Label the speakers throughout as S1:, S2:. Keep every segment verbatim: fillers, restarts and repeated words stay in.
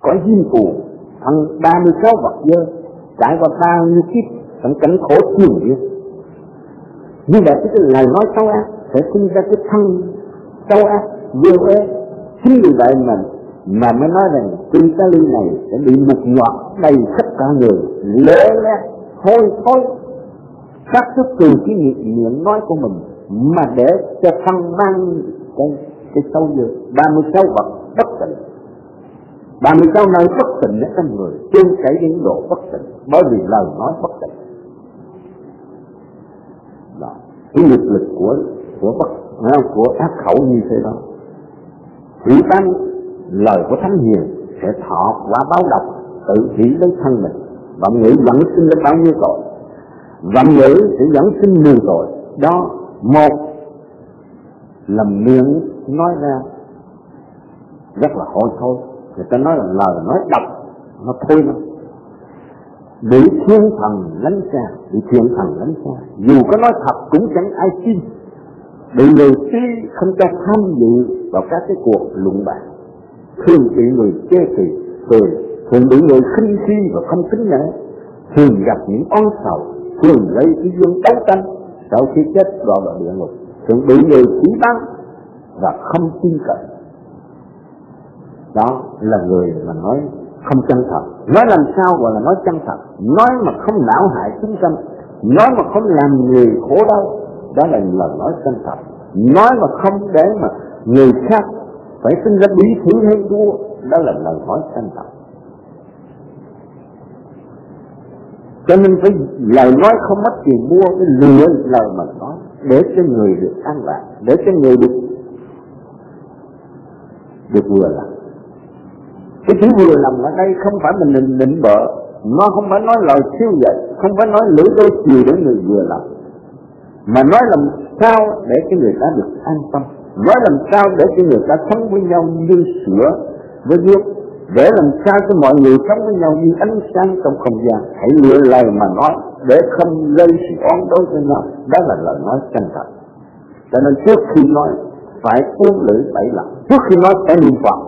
S1: khỏi diêm phù, thân ba mươi sáu vật dơ, trải qua bao nhiêu kiếp trong cảnh khổ thiền liệt. Như vậy cái lời nói xấu ác sẽ sinh ra cái thân xấu ác vô ế. Chính vì vậy mà mà mới nói rằng trên cái ly này sẽ bị mục nhọt đầy khắp cả người, lễ lét hôi thối, phát xuất từ cái miệng nói của mình mà để cho thân mang cái cái sâu dơ. Ba mươi sáu vật bất tịnh, ba mươi sáu nơi bất tịnh ở trong người, trên chảy đến độ bất tịnh bởi vì lời nói bất tịnh. Đó, cái nghiệp lực của của bất của ác khẩu như thế đó. Thủy tăng lời của thánh hiền sẽ thọ quả báo độc, tự hủy lấy thân mình. Vọng ngữ dẫn sinh lên bao nhiêu tội? Vọng ngữ sẽ dẫn sinh mười tội. Đó, một là miệng nói ra rất là hôi thối, người ta nói là lời nói độc, nó thôi nó bị thiên thần lánh xa, bị thiên thần lánh xa. Dù có nói thật cũng chẳng ai tin, bị người si không cho tham dự vào các cái cuộc luận bàn, thường bị người chê kỳ cười, thường bị người khinh khi và không kính nể, thường gặp những oan sầu, thường gây cái duyên đấu tranh, sau khi chết đọa vào địa ngục, thường bị người chỉ bắn và không tin cậy. Đó là người mà nói không chân thật. Nói làm sao gọi là nói chân thật? Nói mà không não hại chúng sanh, nói mà không làm người khổ đau, đó là lời nói chân thật. Nói mà không để mà người khác phải sinh ra bí thủy hay đua, đó là lời nói chân thật. Cho nên phải lời nói không mất tiền mua, cái lựa lời mà nói để cho người được an lạc, để cho người được được vừa lòng. Cái chữ vừa lòng ở đây không phải mình định, định bợ, nó không phải nói lời siêu dạy, không phải nói lưỡi đôi chiều để người vừa lòng, mà nói làm sao để cho người ta được an tâm, nói làm sao để cho người ta sống với nhau như sữa với nước, để làm sao cho mọi người sống với nhau như ánh sáng trong không gian. Hãy lựa lời mà nói để không gây sự oán đối với nhau, đó là lời nói chân thật. Cho nên trước khi nói phải uống lưỡi bảy lần, trước khi nói phải niệm Phật.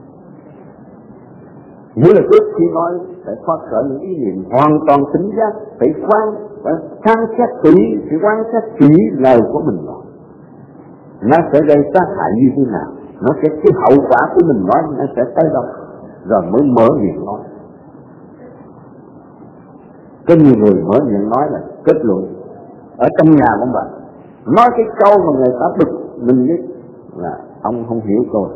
S1: Như là trước khi nói phải phát khởi những ý niệm hoàn toàn tỉnh giác, phải quan, phải quan sát kỹ, phải quan sát kỹ lời của mình nói. Nó sẽ gây sát hại như thế nào, nó sẽ cái hậu quả của mình nói nó sẽ tới đâu, rồi mới mở miệng nói. Có nhiều người mở miệng nói là kết luận ở trong nhà cũng vậy, nói cái câu mà người ta bực mình biết là ông không hiểu tôi.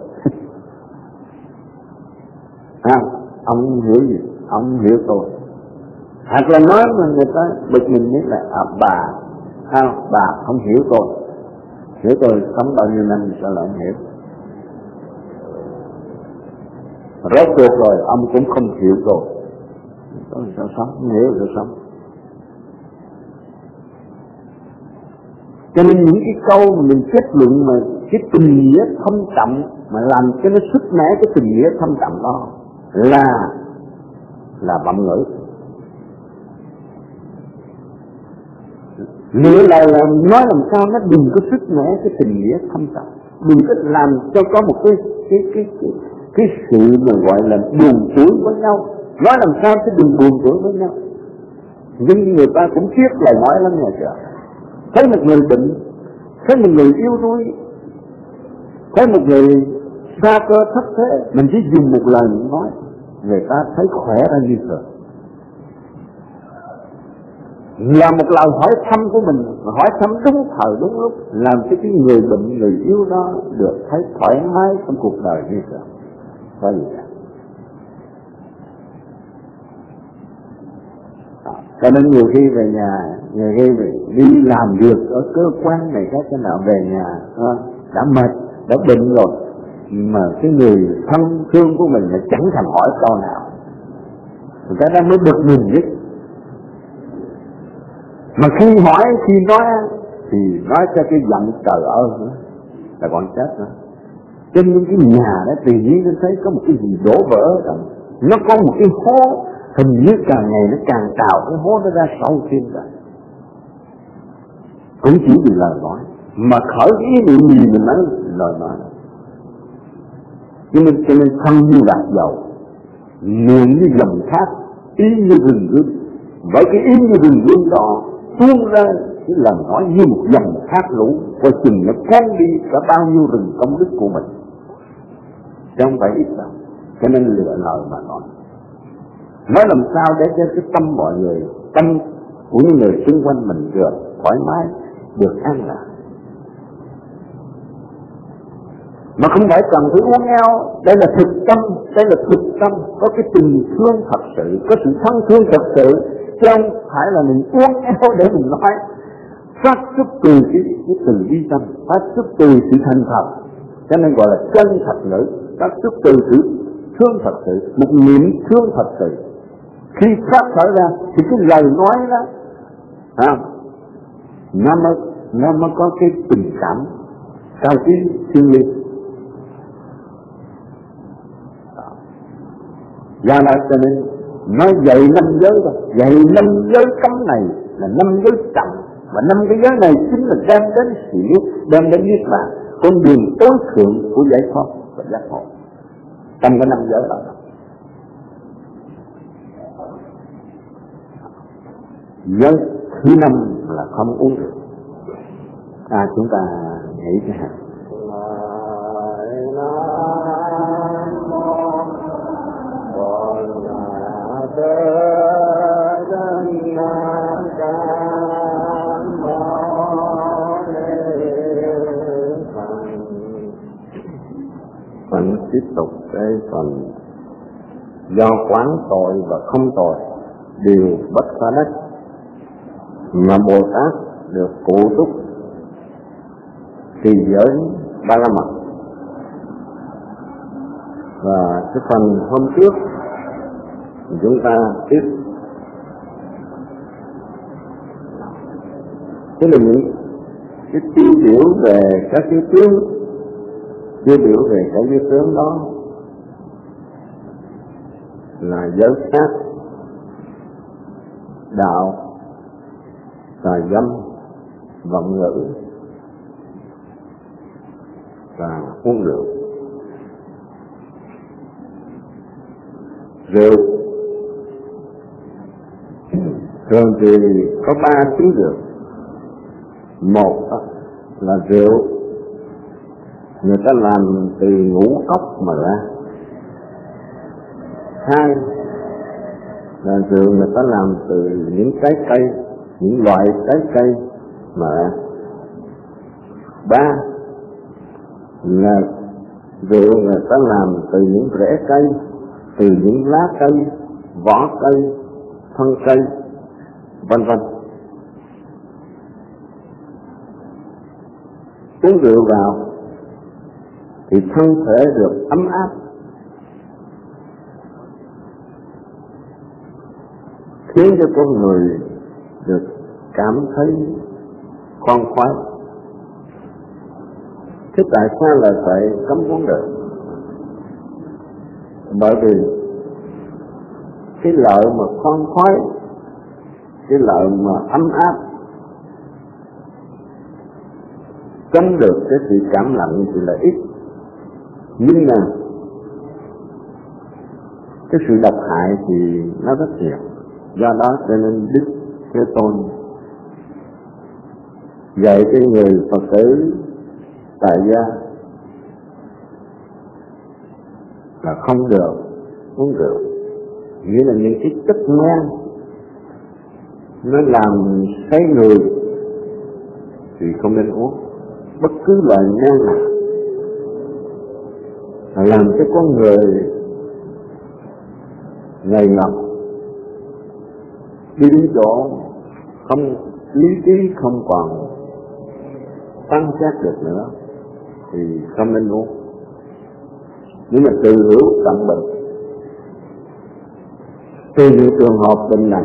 S1: À, ông không hiểu gì, ông không hiểu tôi. Hoặc là nói mà người ta bực mình biết là à, bà, à, bà không hiểu tôi, hiểu tôi sống bao nhiêu năm sao lại không hiểu. Rốt cuộc rồi ông cũng không hiểu tôi, tôi sao sống, không hiểu sao sống. Cho nên những cái câu mà mình kết luận mà cái tình nghĩa thâm trọng mà làm cho nó sức mẻ cái tình nghĩa thâm trọng đó là là bậm ngữ. Nghĩa là, là nói làm sao nó đừng có sức mẻ cái tình nghĩa thâm trọng, đừng có làm cho có một cái cái cái cái, cái sự mà gọi là buồn tuổi với nhau. Nói làm sao chứ đừng buồn tuổi với nhau. Nhưng người ta cũng tiếc lời nói lắm nhà trời. Thấy một người bệnh, thấy một người yếu đuối, thấy một người xa cơ thất thế, mình chỉ dùng một lời nói, người ta thấy khỏe ra như thường. Là một lời hỏi thăm của mình, hỏi thăm đúng thời đúng lúc, làm cho cái người bệnh, người yếu đó được thấy thoải mái trong cuộc đời như thường. Có gì cả. Cho nên nhiều khi về nhà, nhiều khi đi làm việc ở cơ quan này khác cái nào về nhà đã mệt, đã bệnh rồi, mà cái người thân thương của mình là chẳng thèm hỏi câu nào, người ta đang mới bực mình nhất. Mà khi hỏi, khi nói thì nói cho cái giận trời ơi nữa là còn chết nữa. Trên những cái nhà đó tự nhiên nó thấy có một cái gì đổ vỡ rồi, nó có một cái hố, hình như càng ngày nó càng cào cái hố nó ra sâu thêm rồi. Cũng chỉ vì lời nói mà khởi cái ý niệm gì mình nói lời nói. Cho nên cho nên thân như gạt dầu, nguồn như dòng thác, ý như rừng rương. Với cái ý như rừng rương đó tuôn ra cái lời nói như một dòng thác lũ, coi chừng nó cuốn đi cả bao nhiêu rừng công đức của mình, chứ không phải ít đâu. Cho nên lựa lời mà nói, nói làm sao để cho cái tâm mọi người, tâm của những người xung quanh mình được thoải mái, được an lạc. Mà không phải cần phải uốn éo, đây là thực tâm, đây là thực tâm, có cái tình thương thật sự, có sự thân thương thật sự, chứ không phải là mình uốn éo để mình nói. Phát xuất từ cái, cái từ bi tâm, phát xuất từ sự thành thật, cho nên gọi là chân thật ngữ, phát xuất từ sự thương thật sự, một niệm thương thật sự. Khi phát khởi ra thì cái lời nói đó, à, nó mới nó mới có cái tình cảm cao quý thiêng liêng. Do đó cho nên nói dạy năm giới rồi, dạy năm giới cấm này là năm giới trọng, và năm cái giới này chính là đem đến sự biết, đem đến niết bàn, con đường tối thượng của giải thoát và giác ngộ. Trong cái năm giới đó, giới thứ năm là không uống rượu. À, chúng ta nghĩ cái hạt phần tiếp tục cái phần do quán tội và không tội đều bất khả đắc, mà Bồ Tát được cụ túc trì giới ba la mật. Và cái phần hôm trước chúng ta tiếp cái là những cái tiêu biểu về các cái tướng, tiêu biểu về các cái tướng đó là giới sát, đạo, tà dâm, vọng ngữ và uống rượu. Rượu thường thì có ba thứ rượu. Một là rượu người ta làm từ ngũ cốc mà ra. Hai là rượu người ta làm từ những trái cây, những loại trái cây mà ra. Ba là rượu người ta làm từ những rễ cây, từ những lá cây, vỏ cây, thân cây, vân vân. Uống rượu vào thì thân thể được ấm áp, khiến cho con người được cảm thấy khoan khoái. Thế tại sao lại phải cấm uống rượu? Bởi vì cái lợi mà khoan khoái, cái lợi mà ấm áp, tránh được cái sự cảm lạnh thì là ít, nhưng mà cái sự độc hại thì nó rất nhiều. Do đó cho nên Đức Thế Tôn dạy cái người Phật tử tại gia là không được uống rượu, nghĩa là những cái chất men nó làm say người thì không nên uống. Bất cứ loại men nào làm cho con người ngây ngọc, đi đến chỗ không lý trí, không còn tăng giác được nữa thì không nên uống. Nhưng mà từ hữu tận bệnh, từ những trường hợp bệnh này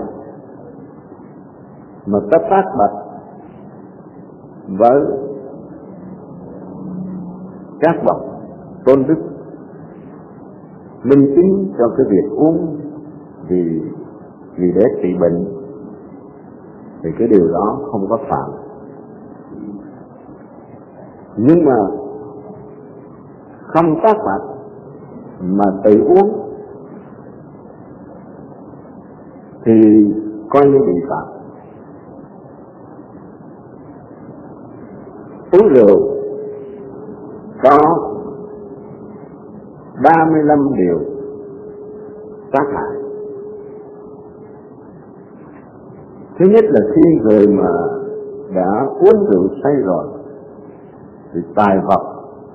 S1: mà ta phát bạch với các bậc tôn đức minh chứng cho cái việc uống vì vì để trị bệnh, thì cái điều đó không có phạm. Nhưng mà không tác bạch mà tự uống thì coi như bị phạm. Uống rượu có ba mươi lăm điều tác hại. Thứ nhất là khi người mà đã uống rượu say rồi thì tài vật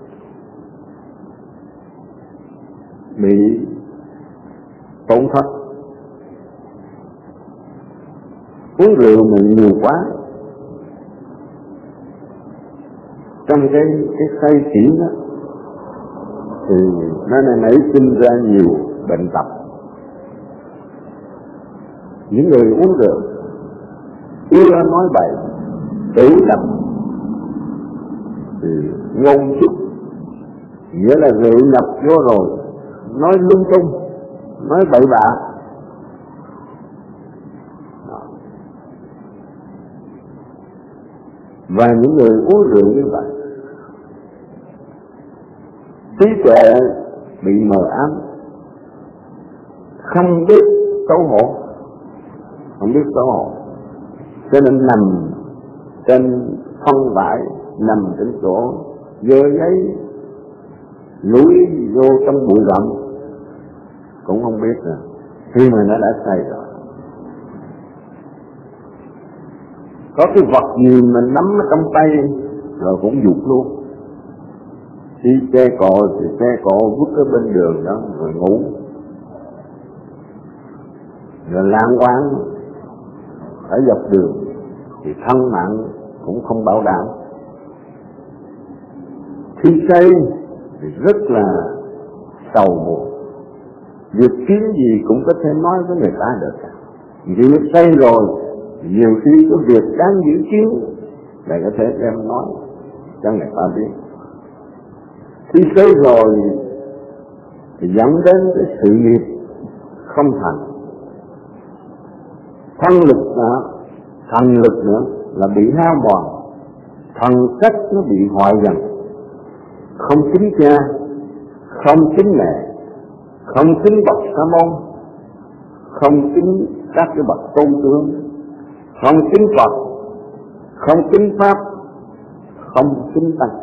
S1: bị tổn thất. Uống rượu mình nhiều quá, trong cái cái say xỉn đó thì nó nảy sinh ra nhiều bệnh tật. Những người uống rượu ưa nói bậy, tự đập thì ngôn chút, nghĩa là rượu nhập vô rồi nói lung tung, nói bậy bạ. Và những người uống rượu như vậy, trí tuệ bị mờ ám, không biết xấu hổ, không biết xấu hổ, cho nên nằm trên phân bãi, nằm trên chỗ dơ giấy, lúi vô trong bụi rậm cũng không biết rồi, khi mà nó đã say rồi. Có cái vật gì mình nắm ở trong tay rồi cũng dục luôn. Khi xe cộ thì xe cộ vứt ở bên đường đó rồi ngủ, rồi lang quang ở dọc đường thì thân mạng cũng không bảo đảm. Khi say thì rất là sầu buồn, việc kiến gì cũng có thể nói với người ta được. Vì say rồi nhiều khi có việc đáng giữ kiến lại có thể đem nói cho người ta biết. Khi say rồi thì dẫn đến cái sự nghiệp không thành. Thân lực nữa, thần lực nữa là bị hao mòn, thần cách nó bị hoại dần, không kính cha, không kính mẹ, không kính bậc sa môn, không kính các cái bậc tôn tướng, không kính Phật, không kính Pháp, không kính Tăng,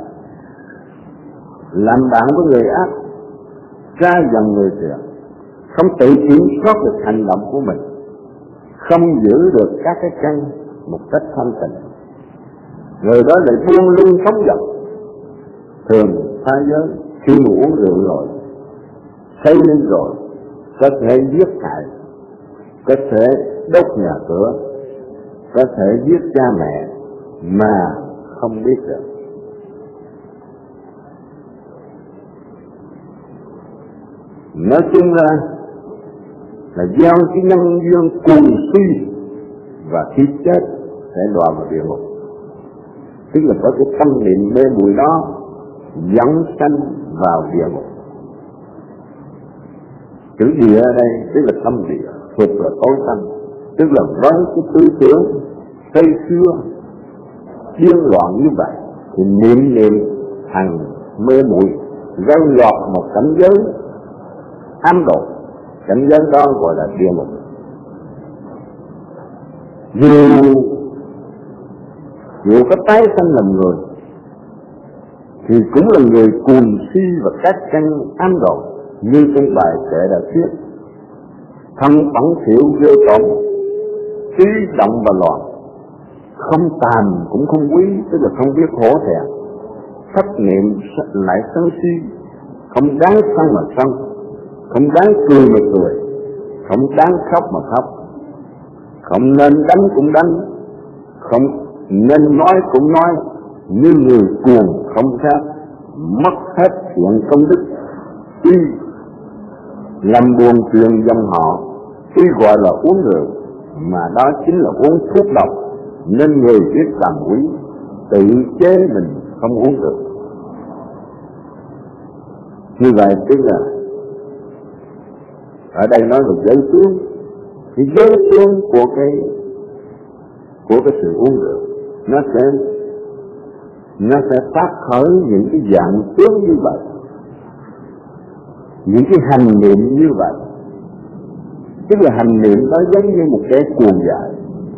S1: làm bạn với người ác, ra dần người thiện, không tự kiểm soát được hành động của mình, không giữ được các cái căn một cách thanh tịnh, người đó lại buông lung sống dật. Thường thế giới khi mà uống rượu rồi, say lên rồi, có thể giết hại, có thể đốt nhà cửa, có thể giết cha mẹ mà không biết được. Nói chung ra là gieo cái nhân duyên cuồng suy, và khi chết sẽ đọa vào địa ngục. Tức là có cái tâm niệm mê muội đó dẫn sanh vào địa ngục. Chữ địa ở đây tức là tâm địa, thuộc là tối tâm, tức là với cái tư tưởng say xưa điên loạn như vậy thì niệm niệm hành mê muội, rơi lọt một cảnh giới ám độ. Cảnh giới đó gọi là địa ngục. Dù dù có tái sanh làm người thì cũng là người cuồng si và các căn ám độ, như trong bài kệ đã viết: thân bẩn thỉu vô tổn, trí động và loạn, không tàm cũng không quý, tức là không biết hổ thẹn, thất niệm lại sân si, không đáng sân mà sân, không đáng cười mà cười, không đáng khóc mà khóc, không nên đánh cũng đánh, không nên nói cũng nói, như người cuồng không khác, mất hết thiện công đức. Tuy làm buồn truyền dòng họ, tuy gọi là uống rượu mà đó chính là uống thuốc độc, nên người biết tầm quý, tự chế mình không uống được. Như vậy tức là ở đây nói về giới tướng, thì giới tướng của cái của cái sự uống rượu nó sẽ nó sẽ phát khởi những cái dạng tướng như vậy, những cái hành niệm như vậy, Tức là hành niệm đó giống như một cái cuồng dại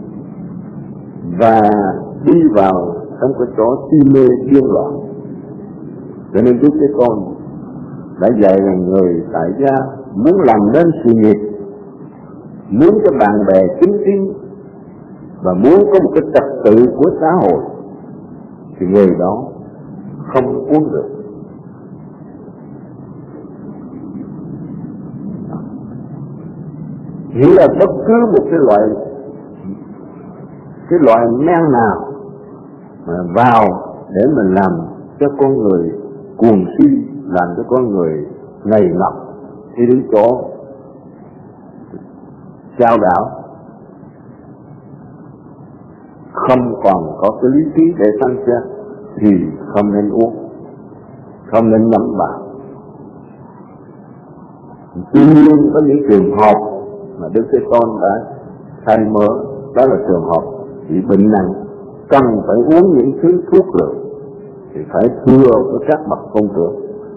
S1: và đi vào trong cái chỗ si mê điên loạn. Cho nên Đức Thế Tôn đã dạy rằng người tại gia muốn làm nên sự nghiệp, muốn cho bạn bè kính tín và muốn có một cái trật tự của xã hội thì người đó không uống rượu. Nghĩa là bất cứ một cái loại cái loại men nào mà vào để mình làm cho con người cuồng si, làm cho con người ngầy ngọc đi đến chỗ trao đảo, không còn có cái lý trí để phán xét thì không nên uống, không nên nhắm vào. Tuy nhiên có những trường hợp mà Đức Thế Tôn đã khai mở, đó là trường hợp bị bệnh nặng cần phải uống những thứ thuốc rượu thì phải thưa với các bậc tôn trưởng.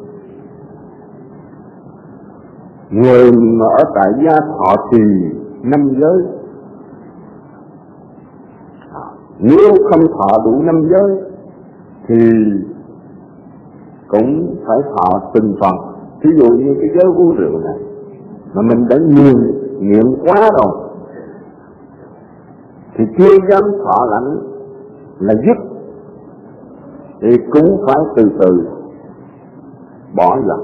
S1: Người mà ở tại gia thọ trì năm giới, nếu không thọ đủ năm giới thì cũng phải thọ từng phần. Ví dụ như cái giới uống rượu này mà mình đã nghiền nghiện quá rồi thì chưa dám thọ lãnh là dứt, thì cũng phải từ từ bỏ dần.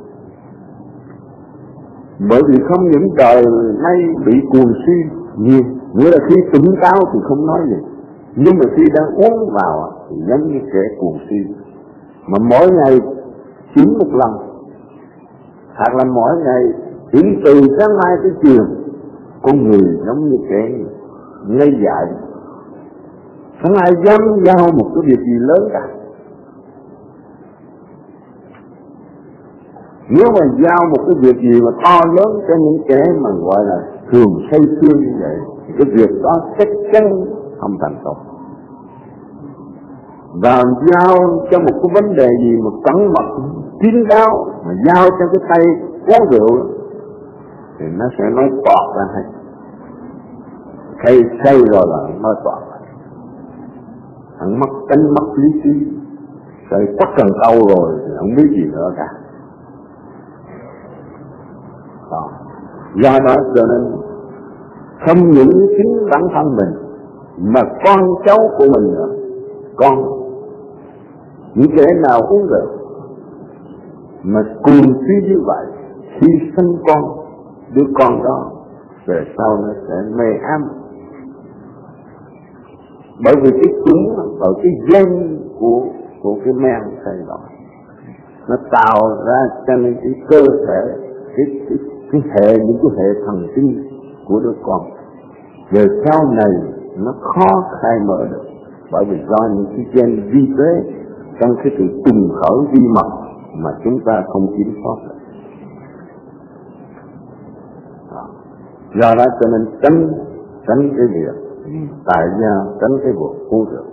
S1: Bởi vì không những đời nay bị cuồng si nhiều, nghĩa là khi tỉnh táo thì không nói gì, nhưng mà khi đang uống vào thì giống như kẻ cuồng si. Mà mỗi ngày chín một lần, hoặc là mỗi ngày chỉ từ sáng mai tới chiều, con người giống như kẻ ngây dại, không ai dám giao một cái việc gì lớn cả. Nếu mà giao một cái việc gì mà to lớn cho những kẻ mà gọi là thường say sưa như vậy, thì cái việc đó chắc chắn không thành công. Và giao cho một cái vấn đề gì mà cẩn mật, kín đáo, mà giao cho cái tay uống rượu thì nó sẽ nói toạc ra hết. Say say rồi là nói toạc ra. Hắn mất cánh mất lý trí, say tất cần câu rồi thì không biết gì nữa cả. Đó. Do đó cho nên không những chính bản thân mình mà con cháu của mình nữa, con những kẻ nào uống rượu mà cuồng si như vậy, khi sinh con, đứa con đó về sau nó sẽ mê ám. Bởi vì cái chúng ở cái gen của của cái men say đó, nó tạo ra cho nên cái cơ thể, cái cái cái hệ những cái hệ thần kinh của đứa con về sau này nó khó khai mở được, bởi vì do những cái gen vi tế trong cái sự trùng khởi vi mật mà chúng ta không kiểm soát được. Do đó cho nên tránh tránh cái việc tại gia, tránh cái việc uống rượu.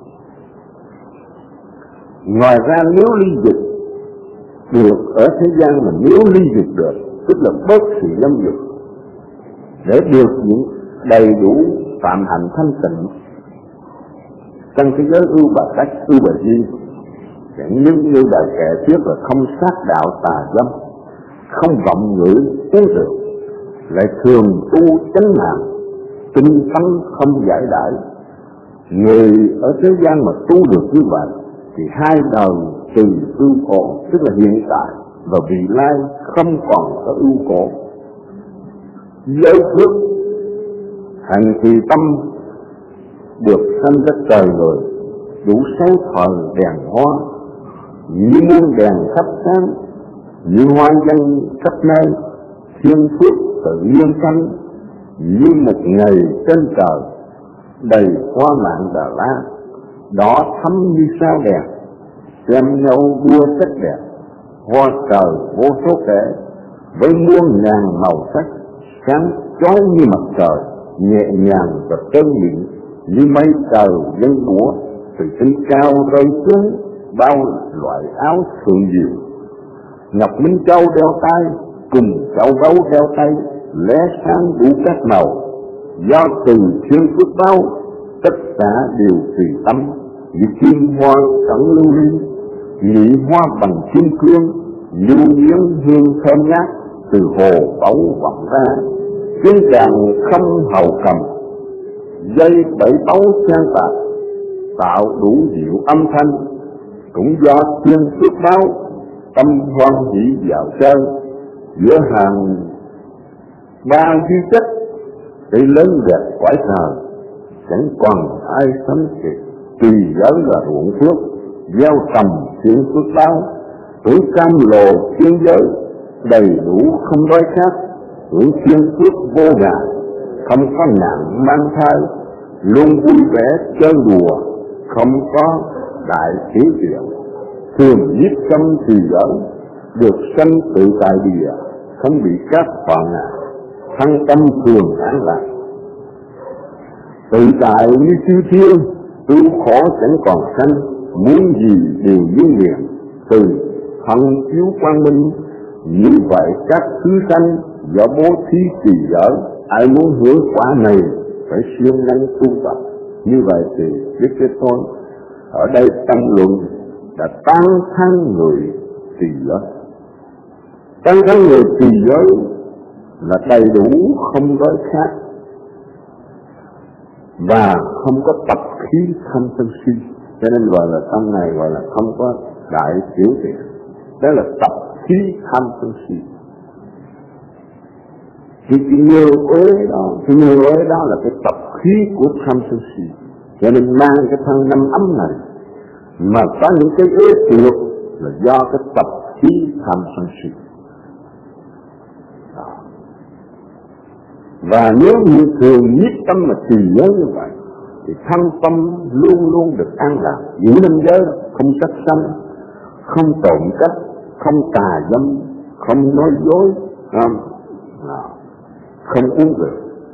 S1: Ngoài ra nếu ly dục được ở thế gian, mà nếu ly dục được tức là bớt sự lâm dục để được những đầy đủ phạm hạnh thanh tịnh trong cái giới ưu bà cách, ưu bà di, nhưng như bài kệ trước là không sát đạo tà dâm, không vọng ngữ uống rượu, lại thường tu chánh mạng, tinh tấn không giải đãi. Người ở thế gian mà tu được như vậy thì hai đời từ ưu khổ, tức là hiện tại và vị lai không còn có ưu khổ. Giới phước hành trì tâm được sanh ra trời người, đủ sáng thời đèn hoa, như muôn đèn khắp sáng, như hoa dân khắp nơi, thiên phước tự nhiên sanh, như một ngày trên trời đầy hoa mạng Đà La, đỏ thắm như sao đèn, xem nhau đua sắc đẹp, hoa trời vô số kể, với muôn ngàn màu sắc, sáng chói như mặt trời, nhẹ nhàng và trơn mịn như mây trời dân múa, từ trên cao rơi xuống bao loại áo thượng diệu. Ngọc Minh Châu đeo tay cùng châu báu đeo tay, lẽ sáng đủ các màu, do từ thiên phước báo, tất cả đều tùy tâm, như kim hoa sẵn lưu ly, nhị hoa bằng kim cương, lưu miếng hương thơm ngát, từ hồ báu vọng ra, tiếng tràng không hầu cầm, dây bảy báu sang tạc, tạo đủ diệu âm thanh, cũng do thiên phước báo, tâm hoan hỷ vào chơi, giữa hàng ba duy chất, cái lớn đẹp quải trời, chẳng còn ai sánh kịp, tùy giới là ruộng phước, gieo trầm thiên phước báo, tuổi cam lồ thiên giới, đầy đủ không đói khát, hưởng thiên phước vô ngại, không có nạn mang thai, luôn vui vẻ chơi đùa, không có đại thiếu chuyện, thường giết tâm tùy giới, được sanh tự tại địa, không bị các hoạn nạn, thăng tâm thường an lạc, tự tại như chư thiên, ưu khổ chẳng còn sanh, muốn gì đều viên miệng, từ thân chiếu quang minh. Như vậy các thứ sanh do bố thí tùy giới, ai muốn hưởng quả này phải siêng năng tu tập. Như vậy thì Đức Thế Tôn ở đây tăng luận đã tăng thăng người tùy giới. Tăng thăng người tùy giới là đầy đủ, không đói khát và không có tập khí tham sân si, cho nên gọi là tâm này gọi là không có đại tiểu tiện. Đó là tập khí tham sân si. Thì cái nhiều uế đó, cái nhiều uế đó là cái tập khí của tham sân si, cho nên mang cái thân năm ấm này mà có những cái uế tuyệt là do cái tập khí tham sân si. Và nếu như thường nhiếp tâm mà tùy giới như vậy thì thân tâm luôn luôn được an lạc, giữ năm giới, không sát sanh, không trộm cắp, không tà dâm, không nói dối, không, không uống rượu.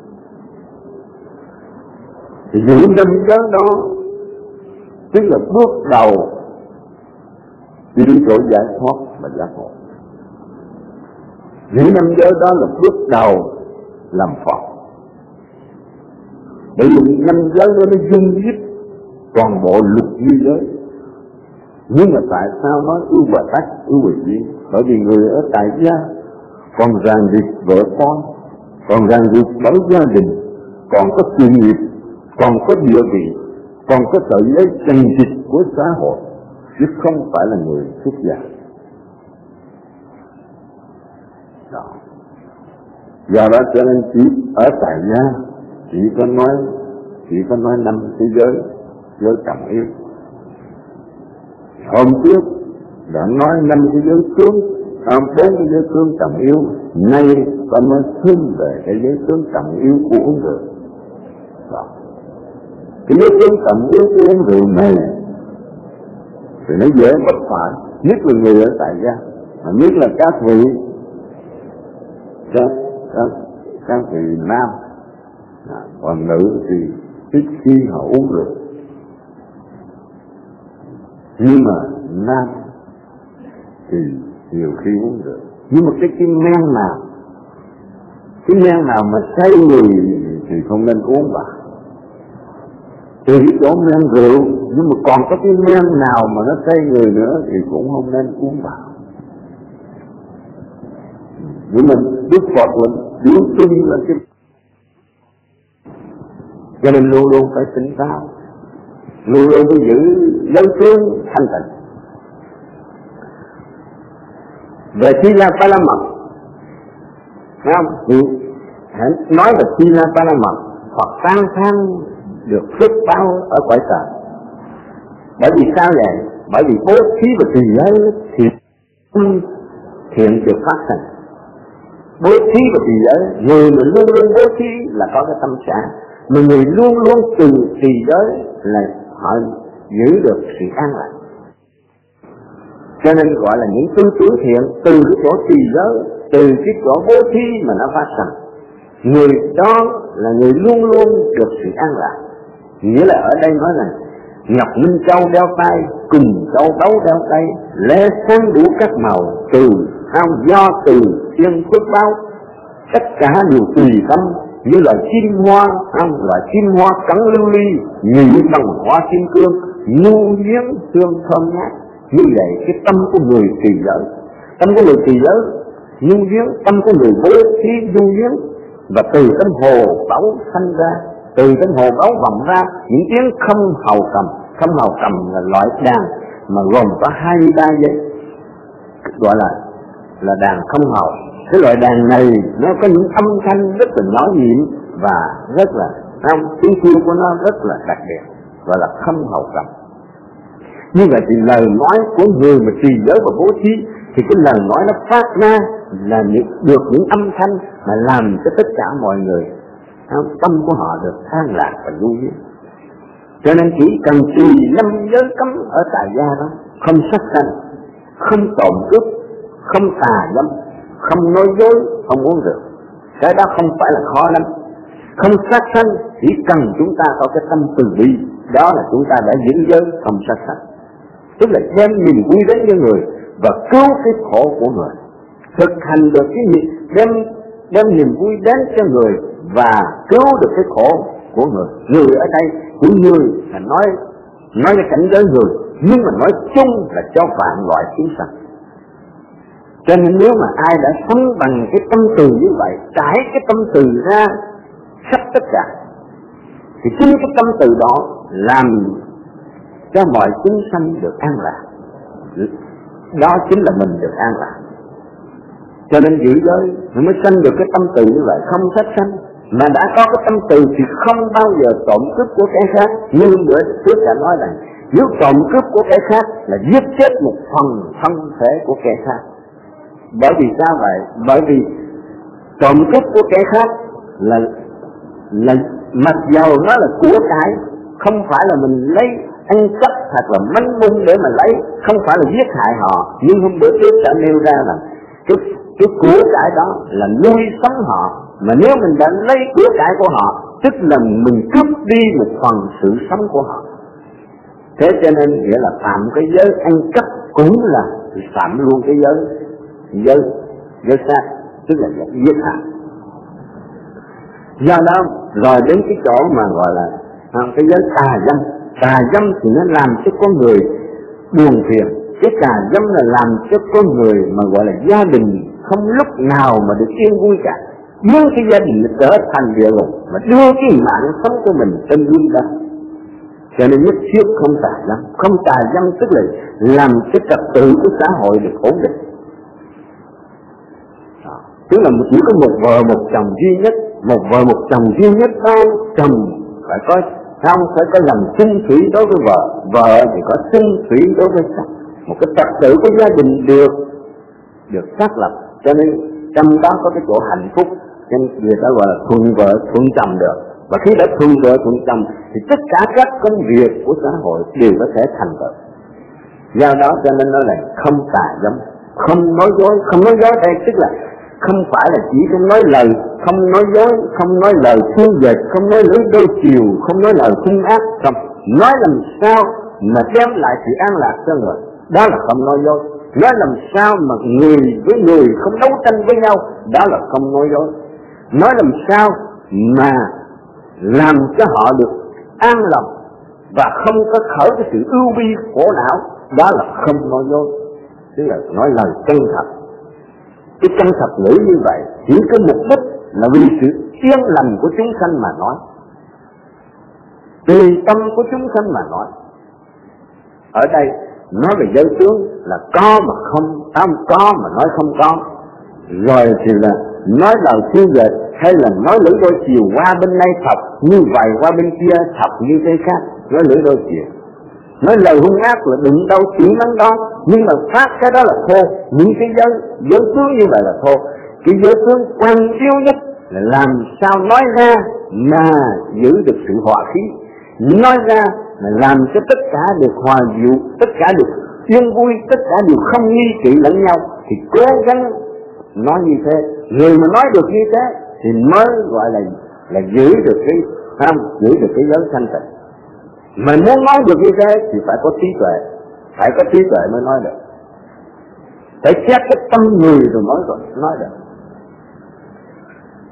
S1: Thì giữ năm giới đó tức là bước đầu đi chỗ giải thoát và giác ngộ. Giữ năm giới đó là bước đầu làm Phật. Bởi vì năm giới đó nó dung dít toàn bộ lục duy giới. Nhưng mà tại sao nói ưu và tắc, ưu và duyên? Bởi vì người ở tại gia còn ràng việc vợ con, còn ràng việc bởi gia đình, còn có sự nghiệp, còn có địa vị, còn có sợi dây chằng chịt của xã hội, chứ không phải là người xuất gia. Đó. Do đó cho nên chỉ ở tại gia chỉ có nói chỉ có nói năm thế giới giới trọng yếu. Hôm trước đã nói năm cái giới tướng, bốn cái giới tướng trọng yếu. Nay ta mới thêm về cái giới tướng trọng yếu của uống rượu. Đó. Cái giới tướng trọng yếu của uống rượu này thì nó dễ bất phải, nhất là người ở tại gia, nhất là các vị các các, các vị nam, còn nữ thì ít khi họ uống rượu. Nhưng mà nam thì nhiều khi uống rượu. Nhưng mà cái cái men nào, cái men nào mà say người thì không nên uống vào. Từ cái chỗ men rượu, nhưng mà còn có cái men nào mà nó say người nữa thì cũng không nên uống vào. Nhưng mà Đức Phật là biểu trưng là cái, cho nên luôn luôn phải tỉnh táo, luôn luôn phải giữ giới tướng thanh tịnh. Về Sila Ba La Mật, thấy không? Thì hãy nói về Sila Ba La Mật, Phật tán thán được phước báo ở cõi trời. Bởi vì sao vậy? Bởi vì bố thí và tùy giới thì thiện được phát sinh. Bố thí và tùy giới, người mà luôn luôn bố thí là có cái tâm xã, mà người luôn luôn từ tùy giới là họ giữ được sự an lạc. Cho nên gọi là những tư tưởng thiện từ cái chỗ tùy giới, từ cái chỗ bố thí mà nó phát sinh. Người đó là người luôn luôn được sự an lạc. Nghĩa là ở đây nói là ngọc minh châu đeo tay, cùng châu báu đeo tay, lẽ sáng đủ các màu, từ ao do từ thiên phước báo, tất cả đều tùy tâm, như loài chim hoa, không, loài chim hoa cắn lưu ly, nhị bằng hoa kim cương, nhu nhuyễn hương thơm ngát. Như vậy cái tâm của người tùy giới, tâm của người tùy giới nhu nhuyễn, tâm của người bố thí nhu nhuyễn, và từ tâm hồ báu sanh ra, từ tâm hồ báu vọng ra những tiếng không hầu cầm. Không hầu cầm là loại đàn mà gồm có hai mươi ba dây, gọi là là đàn không hầu. Cái loại đàn này nó có những âm thanh rất là nhỏ nhịn và rất là không, tiếng kêu của nó rất là đặc biệt, gọi là không hầu cầm. Như vậy thì lời nói của người mà trì giới và bố thí thì cái lời nói nó phát ra là những, được những âm thanh mà làm cho tất cả mọi người không, tâm của họ được an lạc và vui. Cho nên chỉ cần trì năm giới cấm ở tại gia đó, không sát sanh, không trộm cướp, không tà dâm, không nói dối, không uống rượu, cái đó không phải là khó lắm. Không sát sanh, chỉ cần chúng ta có cái tâm từ bi, đó là chúng ta đã giữ giới không sát sanh, tức là đem niềm vui đến cho người và cứu cái khổ của người. Thực hành được cái gì đem đem niềm vui đến cho người và cứu được cái khổ của người. Người ở đây cũng như là nói nói cái cảnh giới người, nhưng mà nói chung là cho vạn loại chúng sanh. Cho nên nếu mà ai đã sống bằng cái tâm từ như vậy, trải cái tâm từ ra khắp tất cả, thì chính cái tâm từ đó làm cho mọi chúng sanh được an lạc. Đó chính là mình được an lạc. Cho nên giữ giới mới sanh được cái tâm từ như vậy, không sát sanh. Mà đã có cái tâm từ thì không bao giờ trộm cướp của kẻ khác. Như bữa trước đã nói rằng, nếu trộm cướp của kẻ khác là giết chết một phần thân thể của kẻ khác. Bởi vì sao vậy? Bởi vì trộm cướp của kẻ khác là là mặc dầu nó là của cải, không phải là mình lấy ăn cắp hoặc là manh mung để mà lấy, không phải là giết hại họ. Nhưng hôm bữa trước đã nêu ra là cái, cái của cải đó là nuôi sống họ, mà nếu mình đã lấy của cải của họ, tức là mình cướp đi một phần sự sống của họ. Thế cho nên nghĩa là phạm cái giới ăn cắp cũng là phạm luôn cái giới giới giới sát, tức là giết hại. Do đó rồi đến cái chỗ mà gọi là cái giới tà dâm. Tà dâm thì nó làm cho con người buồn phiền. Cái tà dâm là làm cho con người mà gọi là gia đình không lúc nào mà được yên vui cả, biến cái gia đình trở thành địa ngục mà đưa cái mạng sống của mình trên vui đó. Cho nên nhất thiết không tà dâm. Không tà dâm tức là làm cái trật tự của xã hội được ổn định. Tức là chỉ có một vợ một chồng duy nhất, một vợ một chồng duy nhất đó, chồng phải có không phải có lòng chung thủy đối với vợ, vợ thì có chung thủy đối với chồng. Một cái trật tự của gia đình được được xác lập. Cho nên trong đó có cái chỗ hạnh phúc, nên người ta gọi là thuận vợ thuận chồng được. Và khi đã thuận vợ thuận chồng thì tất cả các công việc của xã hội đều có thể thành tựu. Do đó cho nên nó là không tà dâm, không nói dối. Không nói dối đây tức là không phải là chỉ không nói lời, không nói dối, không nói lời thương dệt, không nói lưỡi đôi chiều, không nói lời hung ác, không nói làm sao mà đem lại sự an lạc cho người, đó là không nói dối. Nói làm sao mà người với người không đấu tranh với nhau, đó là không nói dối. Nói làm sao mà làm cho họ được an lòng và không có khởi cái sự ưu bi khổ não, đó là không nói dối, tức là nói lời chân thật. Cái chân thật ngữ như vậy chỉ có mục đích là vì sự yên lành của chúng sanh mà nói, tùy tâm của chúng sanh mà nói. Ở đây nói về giới tướng là có mà không, không có mà nói không có. Rồi thì là nói lời thiên về hay là nói lưỡi đôi chiều, qua bên đây thọc như vậy, qua bên kia thọc như thế khác, nói lưỡi đôi chiều. Nói lời hung ác là đừng đâu chỉ nắng đó, nhưng mà phát cái đó là thô. Những cái giới giới tướng như vậy là thô. Cái giới tướng quan trọng nhất là làm sao nói ra mà giữ được sự hòa khí, nói ra là làm cho tất cả được hòa dịu, tất cả được yên vui, tất cả đều không nghi kỵ lẫn nhau. Thì cố gắng nói như thế. Người mà nói được như thế thì mới gọi là là giữ được cái không, giữ được cái giới thanh tịnh. Mà muốn nói được như thế thì phải có trí tuệ, phải có trí tuệ mới nói được. Phải xét cái tâm người rồi mới rồi nói được.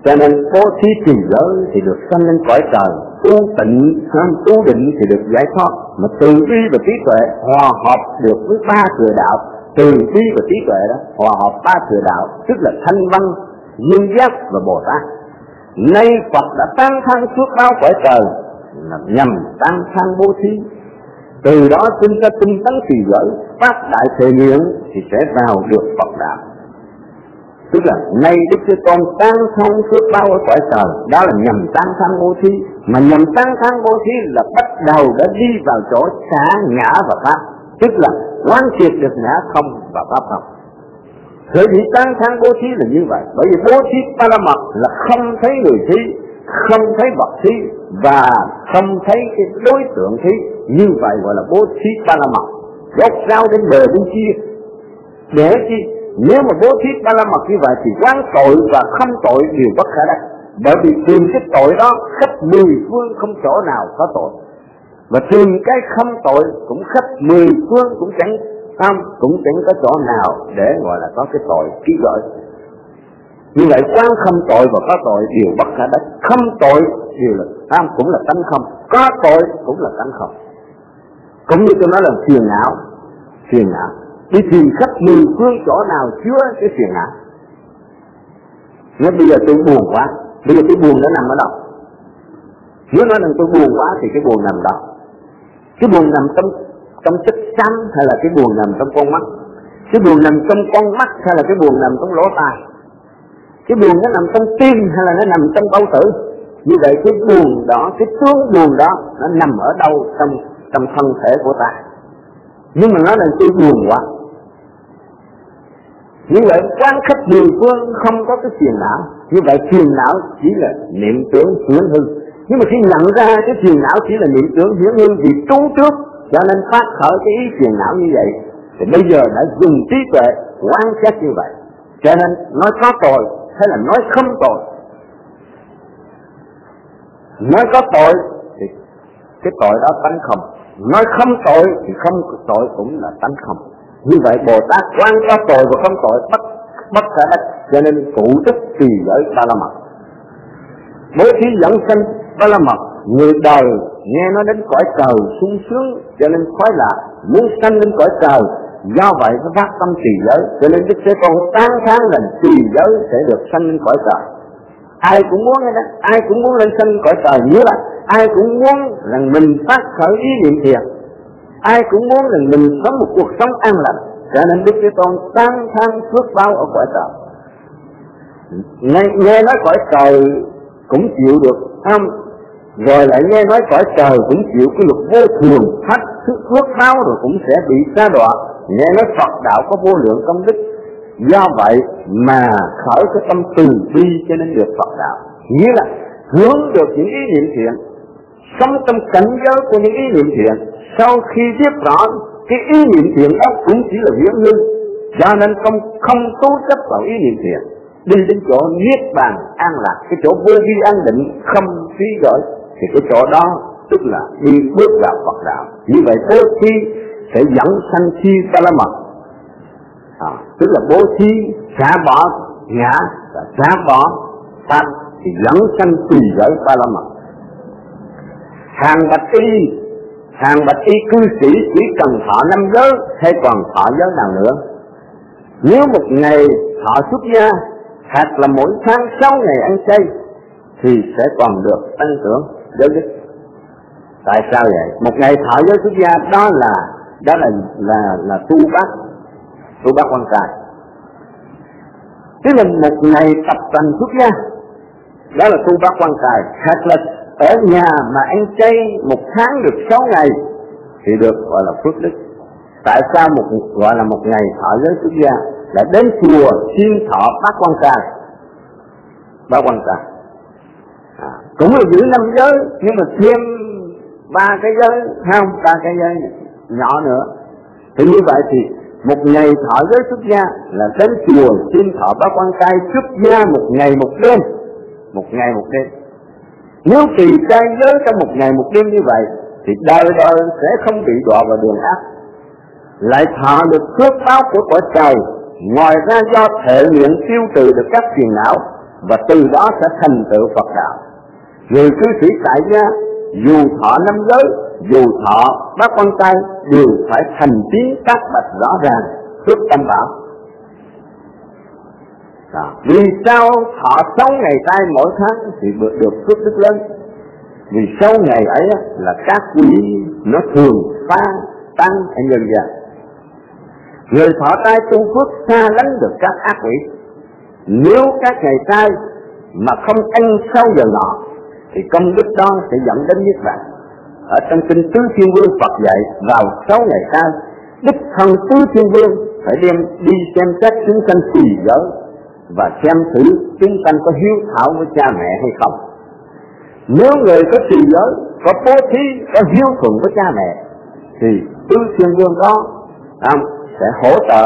S1: Cho nên bố thí trì giới thì được sanh lên cõi trời, tu tịnh, tu định thì được giải thoát, mà từ bi và trí tuệ hòa hợp được với ba thừa đạo. Từ bi và trí tuệ đó hòa hợp ba thừa đạo, tức là thanh văn, duyên giác và Bồ Tát. Nay Phật đã tán thán phước báo cõi trời là nhằm tán thán bố thí. Từ đó sinh ra tinh tấn trì giới, phát đại thệ nguyện thì sẽ vào được Phật đạo. Tức là nay Đức Thế Tôn tán thán phước báo ở cõi trời, đó là nhằm tán thán bố thí. Mà nhằm tán thán bố thí là bắt đầu đã đi vào chỗ xả ngã và pháp, tức là quán triệt được ngã không và pháp không. Bởi vì tán thán bố thí là như vậy, bởi vì bố thí ba la mật là không thấy người thí, không thấy vật thí và không thấy cái đối tượng thí, như vậy gọi là bố thí ba la mật. Gốc rau đến bờ bên kia để chi? Nếu mà bố thí ba la mật như vậy thì quán tội và không tội đều bất khả đắc, bởi vì tìm cái tội đó khắp mười phương không chỗ nào có tội, và tìm cái không tội cũng khắp mười phương cũng chẳng không cũng chẳng có chỗ nào để gọi là có cái tội ký gửi. Như vậy quán không tội và có tội đều bất khả đắc, không tội đều là không cũng là tánh không, có tội cũng là tánh không. Cũng như tôi nói là phiền não, phiền não đi tìm khắp mười phương chỗ nào chứa cái phiền não. Nếu bây giờ tôi buồn quá, bây giờ cái buồn nó nằm ở đâu? Nếu nói rằng tôi buồn quá thì cái buồn nằm đâu? Cái buồn nằm trong trong chất xám hay là cái buồn nằm trong con mắt? Cái buồn nằm trong con mắt hay là cái buồn nằm trong lỗ tai? Cái buồn nó nằm trong tim hay là nó nằm trong bao tử? Như vậy cái buồn đó, cái tướng buồn đó nó nằm ở đâu trong trong thân thể của ta? Nhưng mà nói là tôi buồn quá. Như vậy quán khắp mười phương không có cái phiền não. Như vậy phiền não chỉ là niệm tưởng hiển hư. Nhưng mà khi nhận ra cái phiền não chỉ là niệm tưởng hiển hư thì trú trước, cho nên phát khởi cái ý phiền não như vậy. Thì bây giờ đã dùng trí tuệ quan sát như vậy, cho nên nói có tội hay là nói không tội. Nói có tội thì cái tội đó tánh không, nói không tội thì không tội cũng là tánh không. Như vậy Bồ Tát quan có tội và không tội bất bất khả đắc, cho nên cụ thức trì giới ba la mật. Bố thí dẫn sanh ba la mật, người đời nghe nói đến cõi trời sung sướng cho nên khoái lạc, muốn sanh lên cõi trời, do vậy nó phát tâm trì giới, cho nên Đức Thế Tôn tán thán là trì giới sẽ được sanh lên cõi trời. Ai cũng muốn đó, ai cũng muốn lên sanh cõi trời như vậy, ai cũng muốn rằng mình phát khởi ý niệm thiền, ai cũng muốn rằng mình sống một cuộc sống an lành, cho nên Đức Thế Tôn tán thán phước báo ở cõi trời. Nghe, nghe nói cõi trời cũng chịu được không? Rồi lại nghe nói cõi trời cũng chịu cái luật vô thường, thách thức phước báo rồi cũng sẽ bị sa đọa. Nghe nói Phật đạo có vô lượng công đức, do vậy mà khởi cái tâm từ bi cho nên được Phật đạo. Nghĩa là hướng được những ý niệm thiện, sống trong cảnh giới của những ý niệm thiện. Sau khi biết rõ cái ý niệm thiện đó cũng chỉ là viễn hư, cho nên không không cố chấp vào ý niệm thiện, đi đến chỗ niết bàn an lạc, cái chỗ vô vi an định không phí gửi, thì cái chỗ đó tức là đi bước vào Phật đạo. Như vậy bố thí sẽ dẫn sanh chi ba la mật, à, tức là bố thí xả bỏ ngã và xả bỏ pháp thì dẫn sanh tùy giới ba la mật. Hàng bạch y, hàng bạch y cư sĩ chỉ cần thọ năm giới hay còn thọ giới nào nữa? Nếu một ngày thọ xuất gia hoặc là mỗi tháng sáu ngày ăn chay thì sẽ còn được tăng trưởng giới đức. Tại sao vậy? Một ngày thọ giới xuất gia đó là đó là là là tu bác, tu bác quan tài. Tức là một ngày tập tành xuất gia, đó là tu bác quan tài. Hoặc là ở nhà mà ăn chay một tháng được sáu ngày thì được gọi là phước đức. Tại sao một gọi là một ngày thọ giới xuất gia lại đến chùa xin thọ bác quan tài? Bác quan tài à, cũng là giữ năm giới nhưng mà thêm ba cái giới, không ba cái giới nhỏ nữa. Thì như vậy thì một ngày thọ giới xuất gia là đến chùa xin thọ bác quan trai xuất gia một ngày một đêm, một ngày một đêm. Nếu trì trai giới trong một ngày một đêm như vậy thì đời đời sẽ không bị đọa vào đường ác, lại thọ được phước báo của cõi trời. Ngoài ra do thể nguyện tiêu trừ được các phiền não, và từ đó sẽ thành tựu Phật đạo. Người cư sĩ tại gia dù thọ năm giới, dù thọ bát quan trai đều phải thành tín các bạch rõ ràng trước tâm bảo. À, vì sao thọ sáu ngày trai mỗi tháng thì được phước đức lớn? Vì sáu ngày ấy là các quỷ nó thường phá tan ở nhân gian. Người thọ trai tu phước xa lánh được các ác quỷ. Nếu các ngày trai mà không ăn sau giờ ngọ thì công đức đó sẽ dẫn đến niết bàn. Ở trong kinh Tứ Thiên Vương Phật dạy vào sáu ngày trai, đích thân Tứ Thiên Vương phải đem đi xem xét chúng sanh tùy giới và xem thử chúng sanh có hiếu thảo với cha mẹ hay không. Nếu người có trì giới, có bố thí, có hiếu thuận với cha mẹ thì Tứ Thiên Vương đó à, sẽ hỗ trợ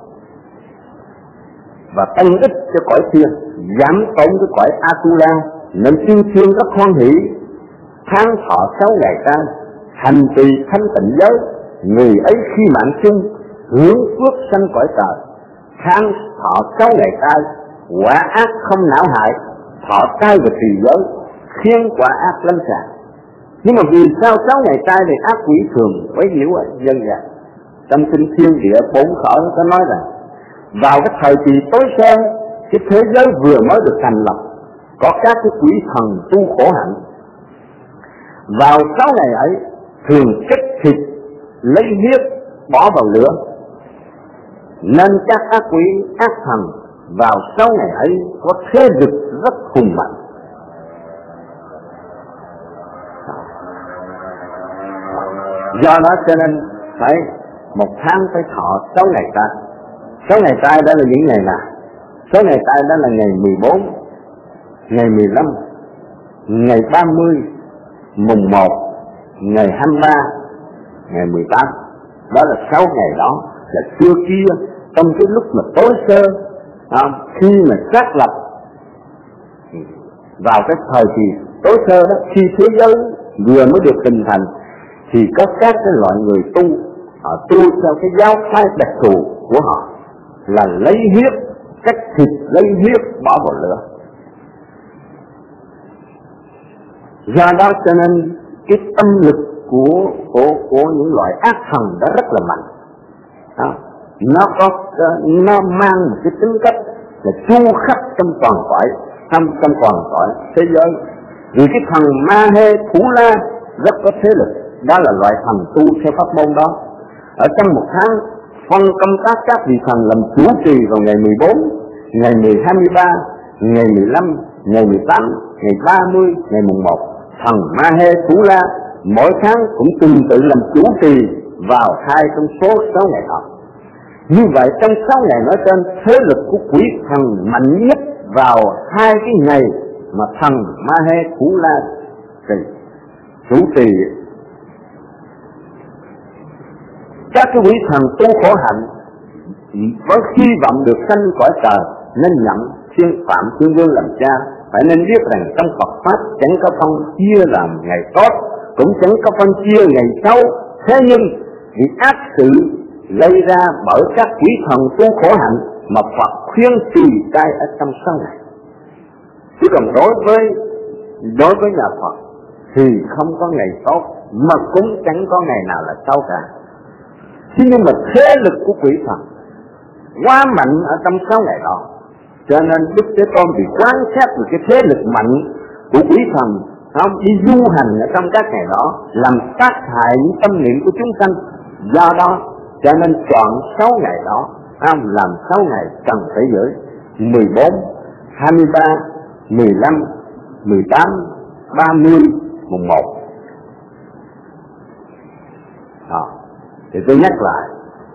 S1: và tăng ích cho cõi thiên, giảm tổn cho cõi Atula. Nên chư thiên rất hoan hỷ tháng thọ sáu ngày trai, hành trì thanh tịnh giới. Người ấy khi mạng chung hướng phước sanh cõi trời. Tháng thọ sáu ngày trai, quả ác không não hại. Thọ trai và trì giới khiến quả ác lăn xả. Nhưng mà vì sao sáu ngày trai thì ác quỷ thường quấy nhiễu ở dân gian? Trong kinh Thiên Địa Bốn Khởi có nói rằng vào cái thời kỳ tối sơ, cái thế giới vừa mới được thành lập, có các cái quỷ thần tu khổ hạnh. Vào sáu ngày ấy thường cắt thịt lấy huyết bỏ vào lửa, nên các ác quỷ ác thần vào sáu ngày ấy có thế lực rất hùng mạnh. Do đó cho nên phải một tháng phải thọ sáu ngày trai. Sáu ngày trai đó là những ngày nào? Sáu ngày trai đó là ngày mười bốn, ngày mười lăm, ngày ba mươi, mùng một, ngày hai mươi ba, ngày mười tám. Đó là sáu ngày đó. Là xưa kia trong cái lúc mà tối sơ, à, khi mà xác lập vào cái thời kỳ tối sơ đó, khi thế giới vừa mới được hình thành, thì có các cái loại người tu, họ tu theo cái giáo phái đặc thù của họ là lấy huyết, cắt thịt lấy huyết bỏ vào lửa. Do đó cho nên cái tâm lực của của của những loại ác thần đó rất là mạnh. Đó. Nó có nó mang một cái tính cách là chu khắp trong toàn cõi, trong trong toàn cõi thế giới. Vì cái thần Ma Hê Thủ La rất có thế lực, đó là loại thần tu theo pháp môn đó. Ở trong một tháng phân công tác các vị thần làm chủ trì vào ngày mười bốn, ngày hai mươi ba, ngày mười lăm, ngày mười tám, ngày ba mươi, ngày mùng một. Thần Ma Hê Thủ La mỗi tháng cũng từng tự làm chủ trì vào hai trong số sáu ngày đó. Như vậy trong sáu ngày nói trên, thế lực của quỷ thần mạnh nhất vào hai cái ngày mà thần Ma Hê Thủ La trì chủ trì. Các cái quỷ thần tu khổ hạnh với hy vọng được sanh cõi trời nên nhận thiên Phạm Thiên Vương làm cha. Phải nên biết rằng trong Phật pháp chẳng có phân chia làm ngày tốt, cũng chẳng có phân chia ngày xấu. Thế nhưng vì ác sự gây ra bởi các quỷ thần tu khổ hạnh mà Phật khuyên trì trai ở trong sáu ngày. Chứ còn đối với đối với nhà Phật thì không có ngày tốt, mà cũng chẳng có ngày nào là xấu cả. Thế nhưng mà thế lực của quỷ thần quá mạnh ở trong sáu ngày đó, cho nên Đức Thế Tôn bị quan sát về cái thế lực mạnh của quỷ thần, không đi du hành ở trong các ngày đó, làm tác hại những tâm niệm của chúng sanh. Do đó cho nên chọn sáu ngày đó, không làm sáu ngày cần phải giữ mười bốn, hai mươi ba, mười lăm, mười tám, ba mươi, mùng một. Đó. Thì tôi nhắc lại,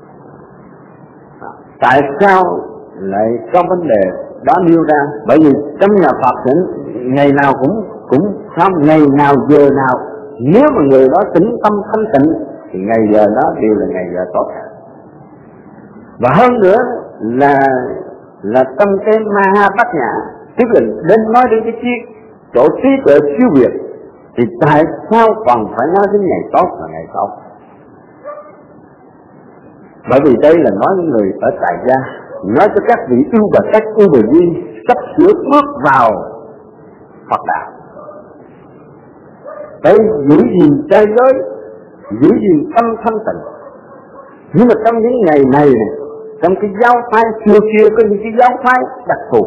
S1: tại sao lại có vấn đề đó nêu ra? Bởi vì trong nhà Phật thì ngày nào cũng cũng không, ngày nào giờ nào nếu mà người đó tĩnh tâm thanh tịnh thì ngày giờ đó đều là ngày giờ tốt. Và hơn nữa là là trong cái Ma Ha Bát Nhã, tức là đến nói đến cái chiếc chỗ trí tuệ siêu việt, thì tại sao còn phải nói đến ngày tốt là ngày tốt? Bởi vì đây là nói với người ở tại gia, nói cho các vị ưu và các ưu và duy sắp sửa bước vào Phật đạo, để giữ gìn thế giới, giữ gìn tâm thanh tịnh. Nhưng mà trong những ngày này, trong cái giáo phái xưa kia có những cái giáo phái đặc thù,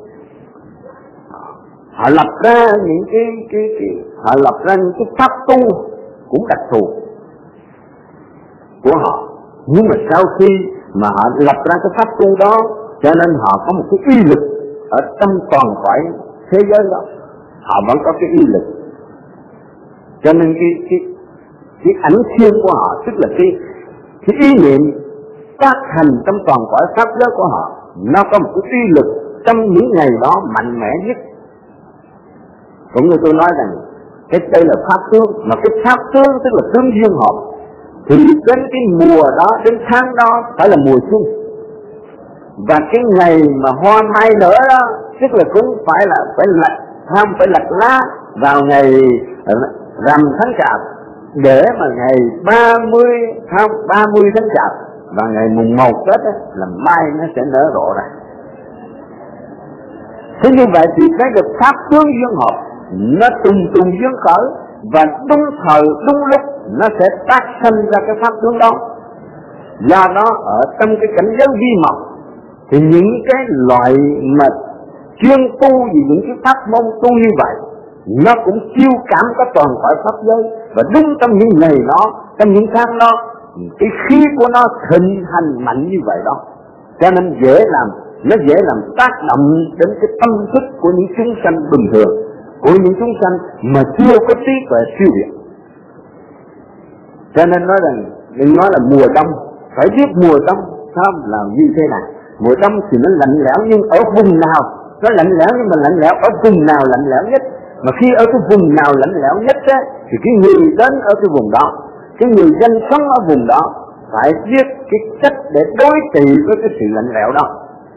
S1: họ lập ra những cái, cái, cái họ lập ra những cái pháp tu cũng đặc thù của họ. Nhưng mà sau khi mà họ lập ra cái pháp tu đó, cho nên họ có một cái uy lực ở trong toàn cõi thế giới đó, họ vẫn có cái uy lực. Cho nên cái cái cái ảnh thiên của họ, tức là cái cái ý niệm phát hành trong toàn cõi pháp giới của họ, nó có một cái uy lực trong những ngày đó mạnh mẽ nhất. Cũng như tôi nói rằng cái đây là pháp tướng, mà cái pháp tướng tức là tướng duyên hợp, thì đến cái mùa đó, đến tháng đó phải là mùa xuân, và cái ngày mà hoa mai nở đó, tức là cũng phải là phải lật, không phải lật lá vào ngày rằm tháng chạp, để mà ngày ba mươi không ba mươi tháng chạp và ngày mùng một Tết ấy, là mai nó sẽ nở rộ ra. Thế như vậy thì cái được pháp tướng duyên hợp, nó tùng tùng duyên khởi, và đúng thời đúng lúc nó sẽ tác sinh ra cái pháp tướng đó. Do đó ở trong cái cảnh giới vi mộc thì những cái loại mà chuyên tu vì những cái pháp môn tu như vậy, nó cũng chiêu cảm có toàn cõi pháp giới. Và đúng trong những ngày đó, trong những tháng đó, cái khí của nó thịnh hành mạnh như vậy đó, cho nên dễ làm, nó dễ làm tác động đến cái tâm thức của những chúng sanh bình thường, của những chúng sanh mà chưa có trí tuệ siêu việt. Cho nên nói rằng, đừng nói là mùa đông, phải biết mùa đông sao làm như thế nào. Mùa đông thì nó lạnh lẽo, nhưng ở vùng nào nó lạnh lẽo, nhưng mà lạnh lẽo ở vùng nào lạnh lẽo nhất. Mà khi ở cái vùng nào lạnh lẽo nhất á, thì cái người đến ở cái vùng đó, cái người dân sống ở vùng đó phải biết cái cách để đối trị với cái sự lạnh lẽo đó.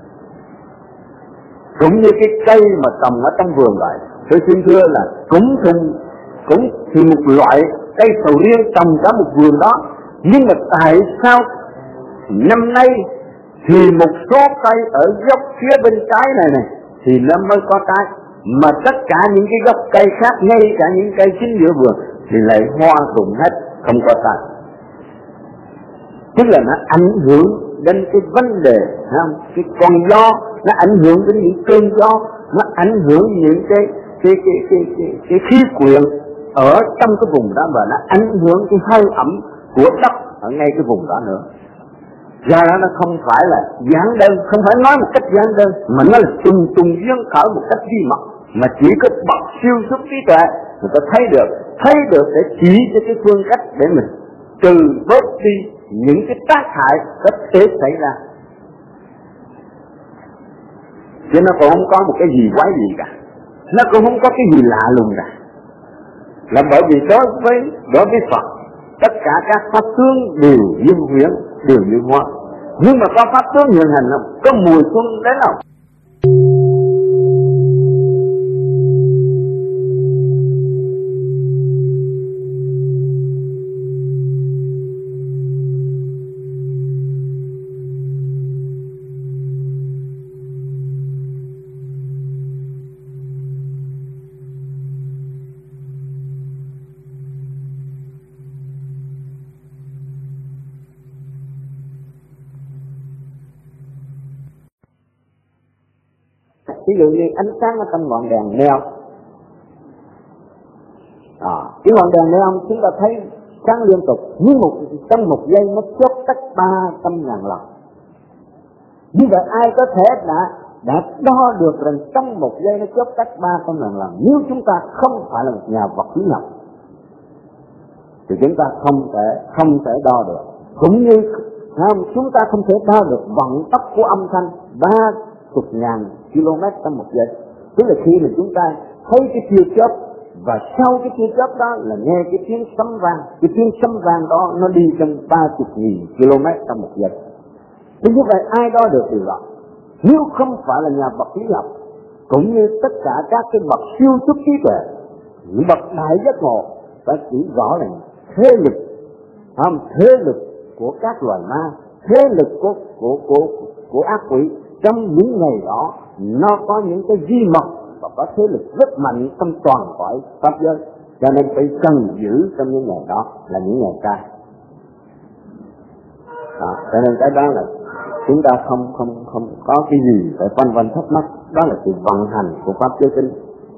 S1: Cũng như cái cây mà trồng ở trong vườn vậy, tôi xin thưa là cũng thùng cũng thì một loại cây sầu riêng trồng cả một vườn đó, nhưng mà tại sao năm nay thì một số cây ở gốc phía bên trái này này thì nó mới có trái, mà tất cả những cái gốc cây khác, ngay cả những cây chính giữa vườn thì lại hoa rụng hết, không có trái. Tức là nó ảnh hưởng đến cái vấn đề, không? Cái con gió nó ảnh hưởng đến những cơn gió, nó ảnh hưởng những cái cái cái cái cái, cái khí quyển ở trong cái vùng đó, và nó ảnh hưởng cái hơi ẩm của đất ở ngay cái vùng đó nữa. Do đó nó không phải là giản đơn, không phải nói một cách giản đơn, mà nó là trùng trùng duyên khởi một cách vi mật, mà chỉ có bậc siêu xuất trí tuệ người ta thấy được, thấy được để chỉ cho cái phương cách để mình trừ bớt đi những cái tác hại có thể xảy ra. Chứ nó cũng không có một cái gì quái gì cả, nó cũng không có cái gì lạ lùng cả. Là bởi vì đối với đối với Phật, tất cả các pháp tướng đều như huyễn, đều như hoa. Nhưng mà có pháp tướng hiện hành không? Có mùa xuân đến không? Ví dụ như ánh sáng ở trong ngọn đèn neon, à, cái ngọn đèn neon chúng ta thấy sáng liên tục, nhưng một trong một giây nó chớp tắt ba trăm ngàn lần. Như vậy ai có thể đã đã đo được rằng trong một giây nó chớp tắt ba trăm ngàn lần? Nếu chúng ta không phải là một nhà vật lý học thì chúng ta không thể không thể đo được. Cũng như không, chúng ta không thể đo được vận tốc của âm thanh ba chục ngàn km trong một giây. Tức là khi mà chúng ta thấy cái tia chớp, và sau cái tia chớp đó là nghe cái tiếng sấm vang, cái tiếng sấm vang đó nó đi trong ba chục nghìn km trong một giây. Thế như vậy ai đo được điều đó? Nếu không phải là nhà vật lý học, cũng như tất cả các cái bậc siêu xuất trí tuệ, những bậc đại giác ngộ, ta chỉ rõ là thế lực, không, thế lực của các loài ma, thế lực của của của của ác quỷ trong những ngày đó nó có những cái di mật và có thế lực rất mạnh trong toàn cõi pháp giới, cho nên phải cần giữ trong những ngày đó là những ngày cai. Đó, cho nên cái đó là chúng ta không không không có cái gì phải phân vân thắc mắc, đó là sự vận hành của pháp giới kinh.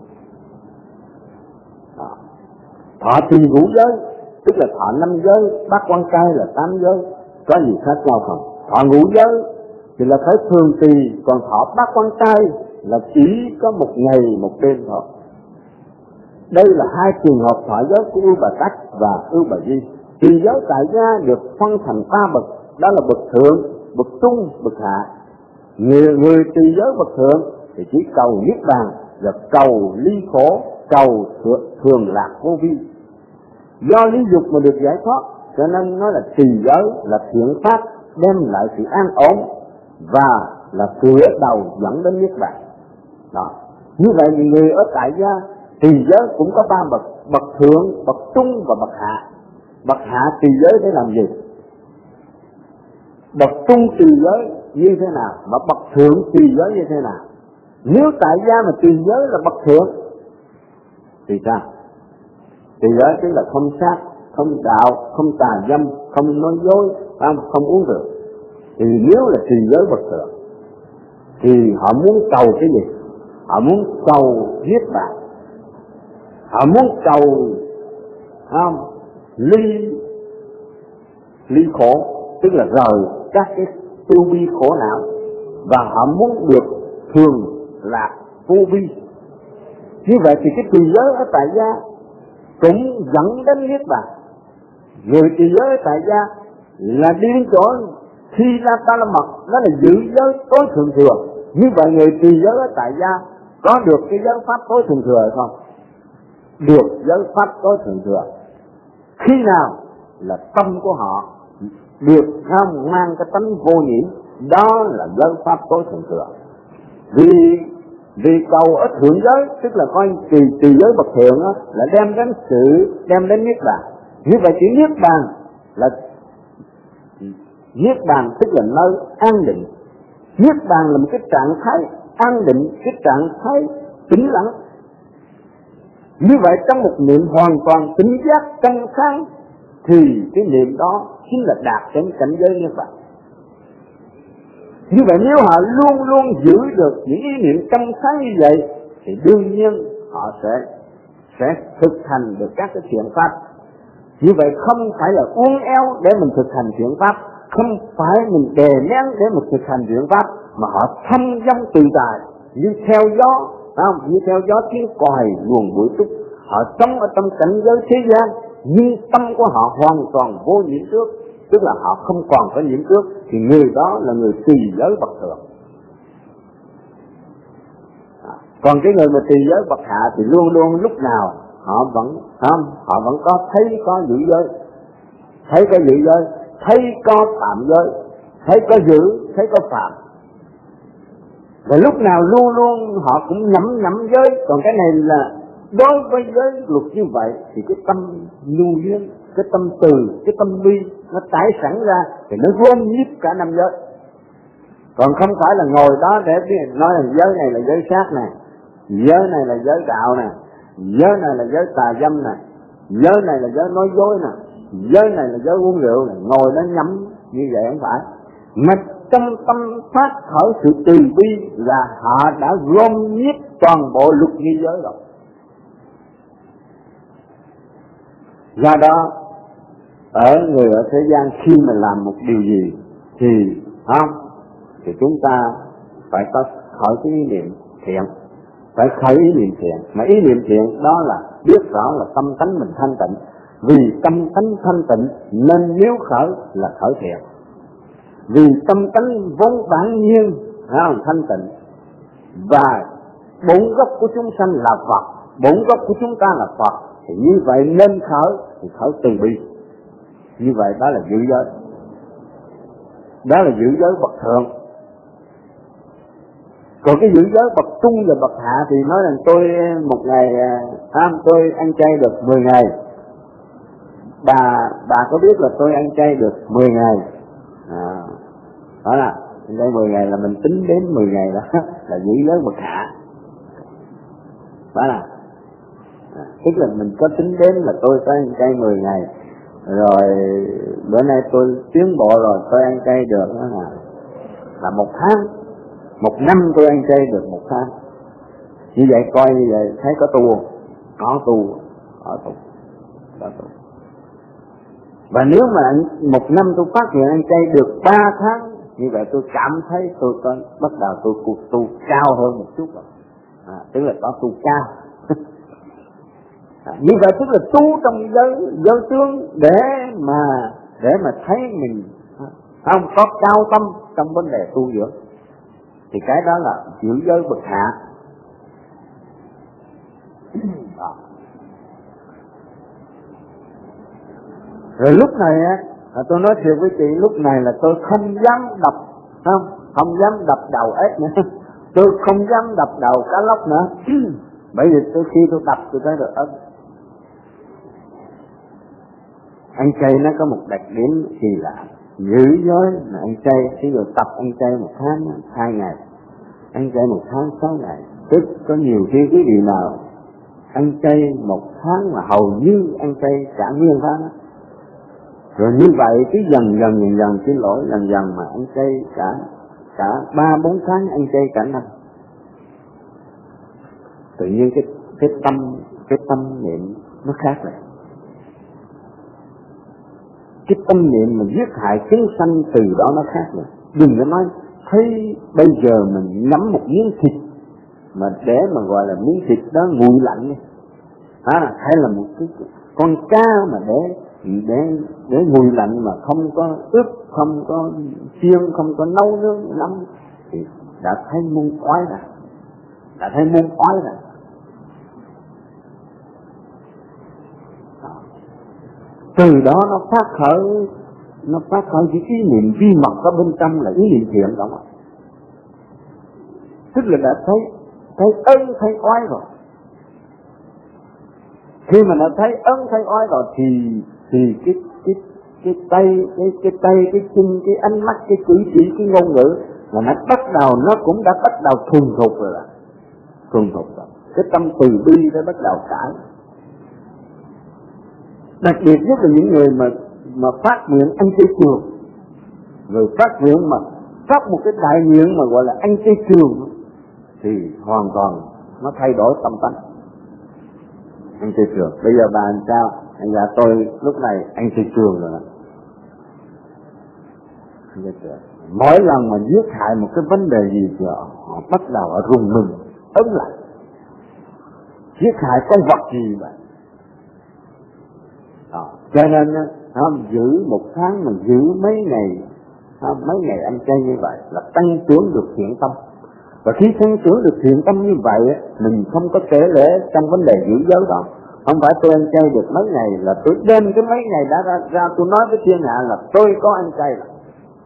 S1: Đó. Thọ trì ngũ giới tức là thọ năm giới, bát quan trai là tám giới, có gì khác nhau không? Thọ ngũ giới thì là phải thường trì, còn thọ bát quan trai là chỉ có một ngày một đêm thôi. Đây là hai trường hợp thọ giới của Ưu Bà Tắc và Ưu Bà Di. Trì giới tại gia được phân thành ba bậc, đó là bậc thượng, bậc trung, bậc hạ. Người, người trì giới bậc thượng thì chỉ cầu niết bàn và cầu ly khổ, cầu thường, thường lạc vô vi. Do lý dục mà được giải thoát, cho nên nói là trì giới là thiện pháp đem lại sự an ổn và là cửa đầu dẫn đến niết bàn. Đó. Như vậy người ở tại gia trì giới cũng có ba bậc, bậc thượng, bậc trung và bậc hạ. Bậc hạ trì giới để làm gì? Bậc trung trì giới như thế nào? Mà bậc thượng trì giới như thế nào? Nếu tại gia mà trì giới là bậc thượng thì sao? Trì giới tức là không sát, không đạo, không tà dâm, không nói dối, không, không uống rượu. Thì nếu là trì giới bậc thượng thì họ muốn cầu cái gì? Họ muốn cầu niết bàn, họ muốn cầu không ly ly khổ, tức là rời các cái tu vi khổ não, và họ muốn được thường lạc vô vi. Như vậy thì cái trì giới ở tại gia cũng dẫn đến niết bàn. Người trì giới ở tại gia là đi đến chỗ khi ra ta la mật, đó là giữ giới tối thượng thừa. Như vậy người trì giới ở tại gia có được cái giới pháp tối thượng thừa hay không? Được giới pháp tối thượng thừa. Khi nào là tâm của họ được không mang cái tánh vô nhiễm, đó là giới pháp tối thượng thừa. Vì vì cầu ở thượng giới tức là coi trì trì giới bậc thượng đó, là đem đến sự đem đến niết bàn. Như vậy chỉ niết bàn là niết bàn tức là nơi an định. Niết bàn là một cái trạng thái an định, cái trạng thái tĩnh lặng. Như vậy trong một niệm hoàn toàn tỉnh giác trong sáng thì cái niệm đó chính là đạt đến cảnh giới niết bàn. Như vậy nếu họ luôn luôn giữ được những ý niệm trong sáng như vậy thì đương nhiên họ sẽ sẽ thực hành được các cái thiện pháp. Như vậy không phải là uốn éo để mình thực hành thiện pháp, không phải mình đè nén để mình thực hành thiện pháp, mà họ thâm dong tự tại như theo gió, không? Như theo gió tiếng còi luồn bụi trúc. Họ sống ở trong cảnh giới thế gian nhưng tâm của họ hoàn toàn vô nhiễm trước, tức là họ không còn có nhiễm trước, thì người đó là người trì giới bậc thượng. À, còn cái người mà trì giới bậc hạ thì luôn luôn lúc nào họ vẫn không, họ vẫn có thấy có giữ giới, thấy có giữ giới, thấy có phạm giới, thấy có giữ, thấy có phạm. Và lúc nào luôn luôn họ cũng nhẩm nhẩm giới. Còn cái này là đối với giới luật như vậy thì cái tâm nhu duyên, cái tâm từ, cái tâm bi nó tái sẵn ra thì nó gom nhiếp cả năm giới. Còn không phải là ngồi đó để nói là giới này là giới sát nè, giới này là giới đạo nè, giới này là giới tà dâm nè, giới này là giới nói dối nè, giới này là giới uống rượu nè, ngồi nó nhắm như vậy không phải. Mà trong tâm phát khởi sự từ bi là họ đã gom nhiếp toàn bộ luật nghi giới rồi. Do đó ở người ở thế gian khi mà làm một điều gì thì không thì chúng ta phải có khởi cái ý niệm thiện, phải khởi ý niệm thiện. Mà ý niệm thiện đó là biết rõ là tâm tánh mình thanh tịnh, vì tâm tánh thanh tịnh nên nếu khởi là khởi thiện. Vì tâm tánh vốn bản nhiên không, thanh tịnh, và bổn gốc của chúng sanh là Phật, bổn gốc của chúng ta là Phật, thì như vậy nên khởi thì khởi từ bi. Như vậy đó là giữ giới, đó là giữ giới bậc thượng. Còn cái giữ giới bậc trung và bậc hạ thì nói rằng tôi một ngày à, tôi ăn chay được mười ngày. Bà bà có biết là tôi ăn chay được mười ngày à, đó là ăn chay mười ngày là mình tính đến mười ngày đó là giữ giới bậc hạ, phải là à, tức là mình có tính đến là tôi phải ăn chay mười ngày, rồi bữa nay tôi tiến bộ rồi tôi ăn chay được đó là là một tháng, một năm tôi ăn chay được một tháng. Như vậy coi như vậy thấy có tu không? Có tu, có tu, có tu. Và nếu mà một năm tôi phát hiện ăn chay được ba tháng, như vậy tôi cảm thấy tôi có bắt đầu tôi cuộc tu cao hơn một chút rồi, à, tức là có tu cao. À, như vậy tức là tu trong giới giới tướng để mà để mà thấy mình không có cao tâm trong vấn đề tu dưỡng, thì cái đó là giữ giới bậc hạ. Đó. Rồi lúc này á, tôi nói thiệt với chị, lúc này là tôi không dám đập, không, không dám đập đầu ếch nữa, tôi không dám đập đầu cá lóc nữa, bởi vì tôi khi tôi đập tôi thấy được ớt. Ăn chay nó có một đặc điểm kỳ lạ, giữ giới là ăn chay, ví dụ tập ăn chay một tháng hai ngày, ăn chay một tháng sáu ngày, tức có nhiều khi cái điều nào ăn chay một tháng mà hầu như ăn chay cả nguyên tháng. Rồi như vậy cứ dần dần dần dần cái lỗi dần dần mà ăn chay cả cả ba bốn tháng, ăn chay cả năm, tự nhiên cái cái tâm cái tâm niệm nó khác lại. Cái tâm niệm mà giết hại chúng sanh từ đó nó khác rồi. Đừng có nói thấy bây giờ mình nắm một miếng thịt mà để mà gọi là miếng thịt đó nguội lạnh, à, hay là một cái con cá mà để để để nguội lạnh mà không có ướp, không có chiên, không có nấu nướng lắm, thì đã thấy muôn oái rồi, đã thấy muôn oái rồi. Từ đó nó phát khởi, nó phát khởi cái ý niệm vi mật ở bên trong là ý niệm thiện đó, tức là đã thấy thấy ân thấy oái rồi. Khi mà đã thấy ân thấy oái rồi thì thì cái cái cái tay cái cái tay cái chân cái ánh mắt cái cử chỉ cái ngôn ngữ là nó bắt đầu, nó cũng đã bắt đầu thuần thục rồi, là thuần thục rồi. Cái tâm từ bi nó bắt đầu cải. Đặc biệt nhất là những người mà mà phát nguyện ăn chay trường, rồi phát nguyện mà phát một cái đại nguyện mà gọi là ăn chay trường, thì hoàn toàn nó thay đổi tâm tánh. Ăn chay trường, bây giờ bà làm sao? Dạ tôi lúc này ăn chay trường rồi. Ăn chay trường. Mỗi lần mà giết hại một cái vấn đề gì thì họ bắt đầu ở rùng mình, ấn lại. Giết hại con vật gì vậy? Đó. Cho nên không, giữ một tháng mà giữ mấy ngày, không, mấy ngày ăn chay như vậy là tăng trưởng được thiện tâm. Và khi tăng trưởng được thiện tâm như vậy, mình không có kể lễ trong vấn đề giữ giới đó. Không phải tôi ăn chay được mấy ngày là tôi đem cái mấy ngày đã ra, ra tôi nói với thiên hạ là tôi có ăn chay rồi.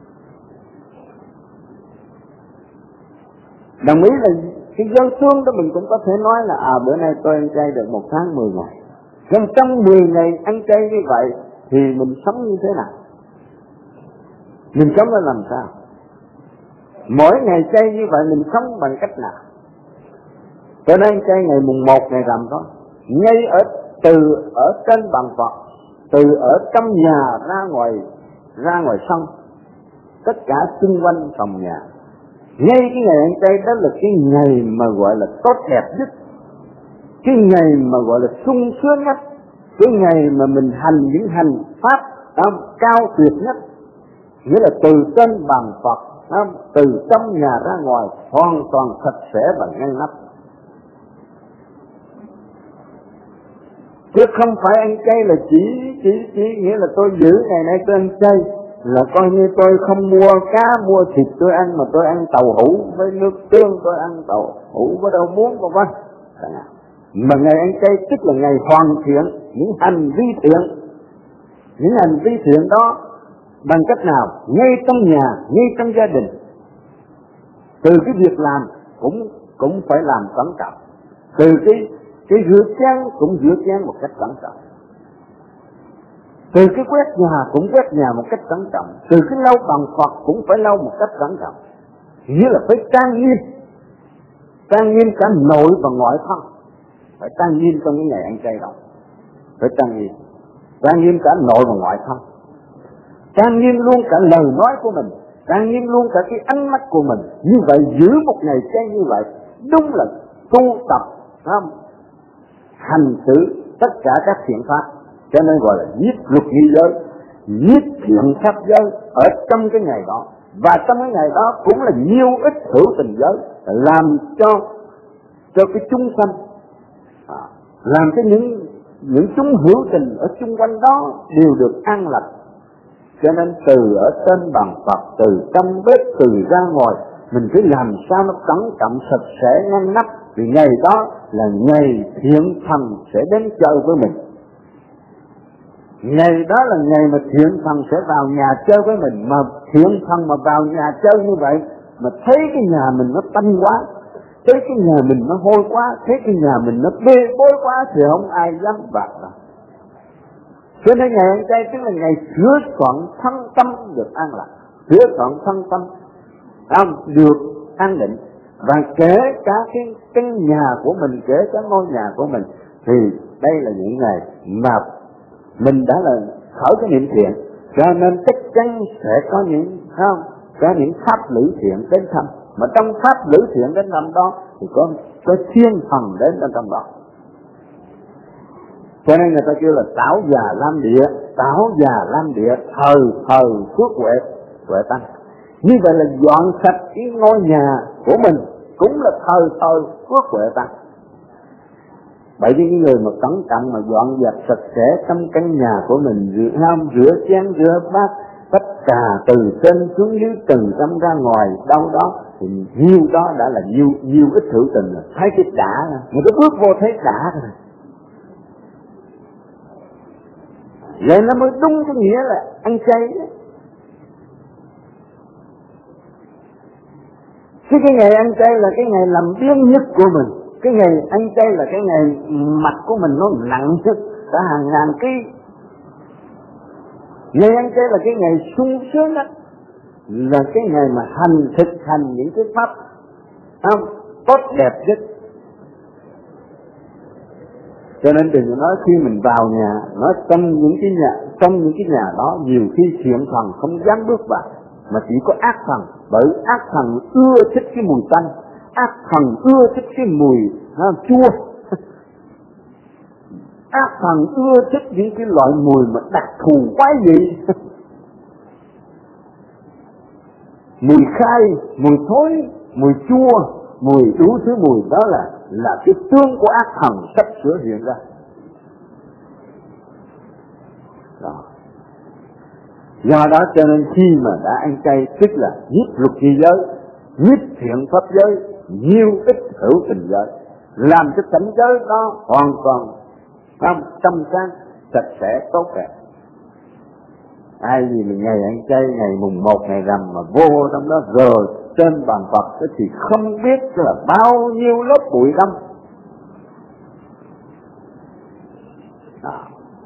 S1: Đồng ý là cái dân thương đó mình cũng có thể nói là à bữa nay tôi ăn chay được một tháng mười ngày. Nhưng trong mười ngày ăn chay như vậy thì mình sống như thế nào? Mình sống ra làm sao? Mỗi ngày chay như vậy mình sống bằng cách nào? Tôi nói ăn chay ngày mùng một ngày rằm đó, ngay ở từ ở trên bàn Phật, từ ở trong nhà ra ngoài ra ngoài sân, tất cả xung quanh phòng nhà. Ngay cái ngày ăn chay đó là cái ngày mà gọi là tốt đẹp nhất, cái ngày mà gọi là sung sướng nhất, cái ngày mà mình hành những hành pháp không, cao tuyệt nhất, nghĩa là từ trên bàn Phật, không, từ trong nhà ra ngoài hoàn toàn sạch sẽ và ngăn nắp. Chứ không phải ăn chay là chỉ chỉ chỉ nghĩa là tôi giữ ngày nay tôi ăn chay là coi như tôi không mua cá mua thịt tôi ăn, mà tôi ăn tàu hũ với nước tương, tôi ăn tàu hũ với đậu muống vân vân. Mà ngày ăn chay tức là ngày hoàn thiện những hành vi thiện, những hành vi thiện đó bằng cách nào? Ngay trong nhà, ngay trong gia đình, từ cái việc làm cũng cũng phải làm cẩn trọng, từ cái cái rửa chén cũng rửa chén một cách cẩn trọng, từ cái quét nhà cũng quét nhà một cách cẩn trọng, từ cái lau bàn Phật cũng phải lau một cách cẩn trọng. nghĩa là phải trang nghiêm, trang nghiêm cả nội và ngoại thân, phải trang nghiêm trong cái ngày ăn chay đó, phải trang nghiêm, trang nghiêm cả nội và ngoại thân, trang nghiêm luôn cả lời nói của mình, trang nghiêm luôn cả cái ánh mắt của mình. Như vậy giữ một ngày chay như vậy đúng là tu tập, không? Hành xử tất cả các thiện pháp, cho nên gọi là giết luật nghi giới, giết thiện pháp giới ở trong cái ngày đó. Và trong cái ngày đó cũng là nhiều ít hữu tình giới, làm cho cho cái chúng sanh, à, làm cho những những chúng hữu tình ở xung quanh đó đều được an lạc. Cho nên từ ở trên bàn Phật, từ trong bếp, từ ra ngoài, mình phải làm sao nó cẩn trọng, sạch sẽ, ngăn nắp. Vì ngày đó là ngày thiện thần sẽ đến chơi với mình. Ngày đó là ngày mà thiện thần sẽ vào nhà chơi với mình. Mà thiện thần mà vào nhà chơi như vậy, mà thấy cái nhà mình nó tanh quá, thấy cái nhà mình nó hôi quá, thấy cái nhà mình nó bê bối quá, thì không ai dám vào đâu. Cho nên ngày ăn chay tức là ngày sửa soạn thân tâm được an lạc, sửa soạn thân tâm không được an định. Và kể cả cái căn nhà của mình, kể cả ngôi nhà của mình, thì đây là những ngày mà mình đã là khởi cái niệm thiện, cho nên chắc chắn sẽ có những không có những pháp lữ thiện đến thăm. Mà trong pháp lữ thiện đến thăm đó thì có có thiên thần đến trong trong đó. Cho nên người ta kêu là tảo già lam địa, tảo già lam địa, thờ thờ phước huệ huệ tăng. Như vậy là dọn sạch cái ngôi nhà của mình cũng là thờ thờ phước huệ tăng. Bởi vì những người mà cẩn trọng mà dọn dẹp sạch sẽ trong căn nhà của mình, rửa ham, rửa chén, rửa bát, tất cả từ trên xuống dưới, từ trong ra ngoài, đâu đó thì nhiêu đó đã là nhiêu nhiêu ít hữu tình rồi. Thấy cái đã, người ta bước vô thấy đã rồi. Vậy nó mới đúng cái nghĩa là ăn chay đó. Cái, cái ngày ăn chay là cái ngày làm biếng nhất của mình. Cái ngày ăn chay là cái ngày mặt của mình nó nặng nhất cả hàng ngàn ký. Ngày ăn chay là cái ngày sung sướng nhất, là cái ngày mà hành thực hành những cái pháp không, tốt đẹp nhất. Cho nên đừng nói khi mình vào nhà, nói trong những cái nhà, trong những cái nhà đó nhiều khi thiện thần không dám bước vào, mà chỉ có ác thần. Bởi ác thần ưa thích cái mùi tanh, ác thần ưa thích cái mùi ha, chua. Ác thần ưa thích những cái loại mùi mà đặc thù quái dị. Mùi khai, mùi thối, mùi chua, mùi đủ thứ mùi. Đó là là cái tướng của ác thần sắp sửa hiện ra. Đó. Do đó cho nên khi mà đã ăn chay tức là giết luật nghi giới, giết thiện pháp giới, nhiều ít hữu tình giới, làm cho cảnh giới đó hoàn toàn không trong sáng, sạch sẽ, tốt đẹp. Ai gì mình ngày ăn chay, ngày mùng một, ngày rằm mà vô trong đó rồi trên bàn Phật thì không biết là bao nhiêu lớp bụi lâm. Đó.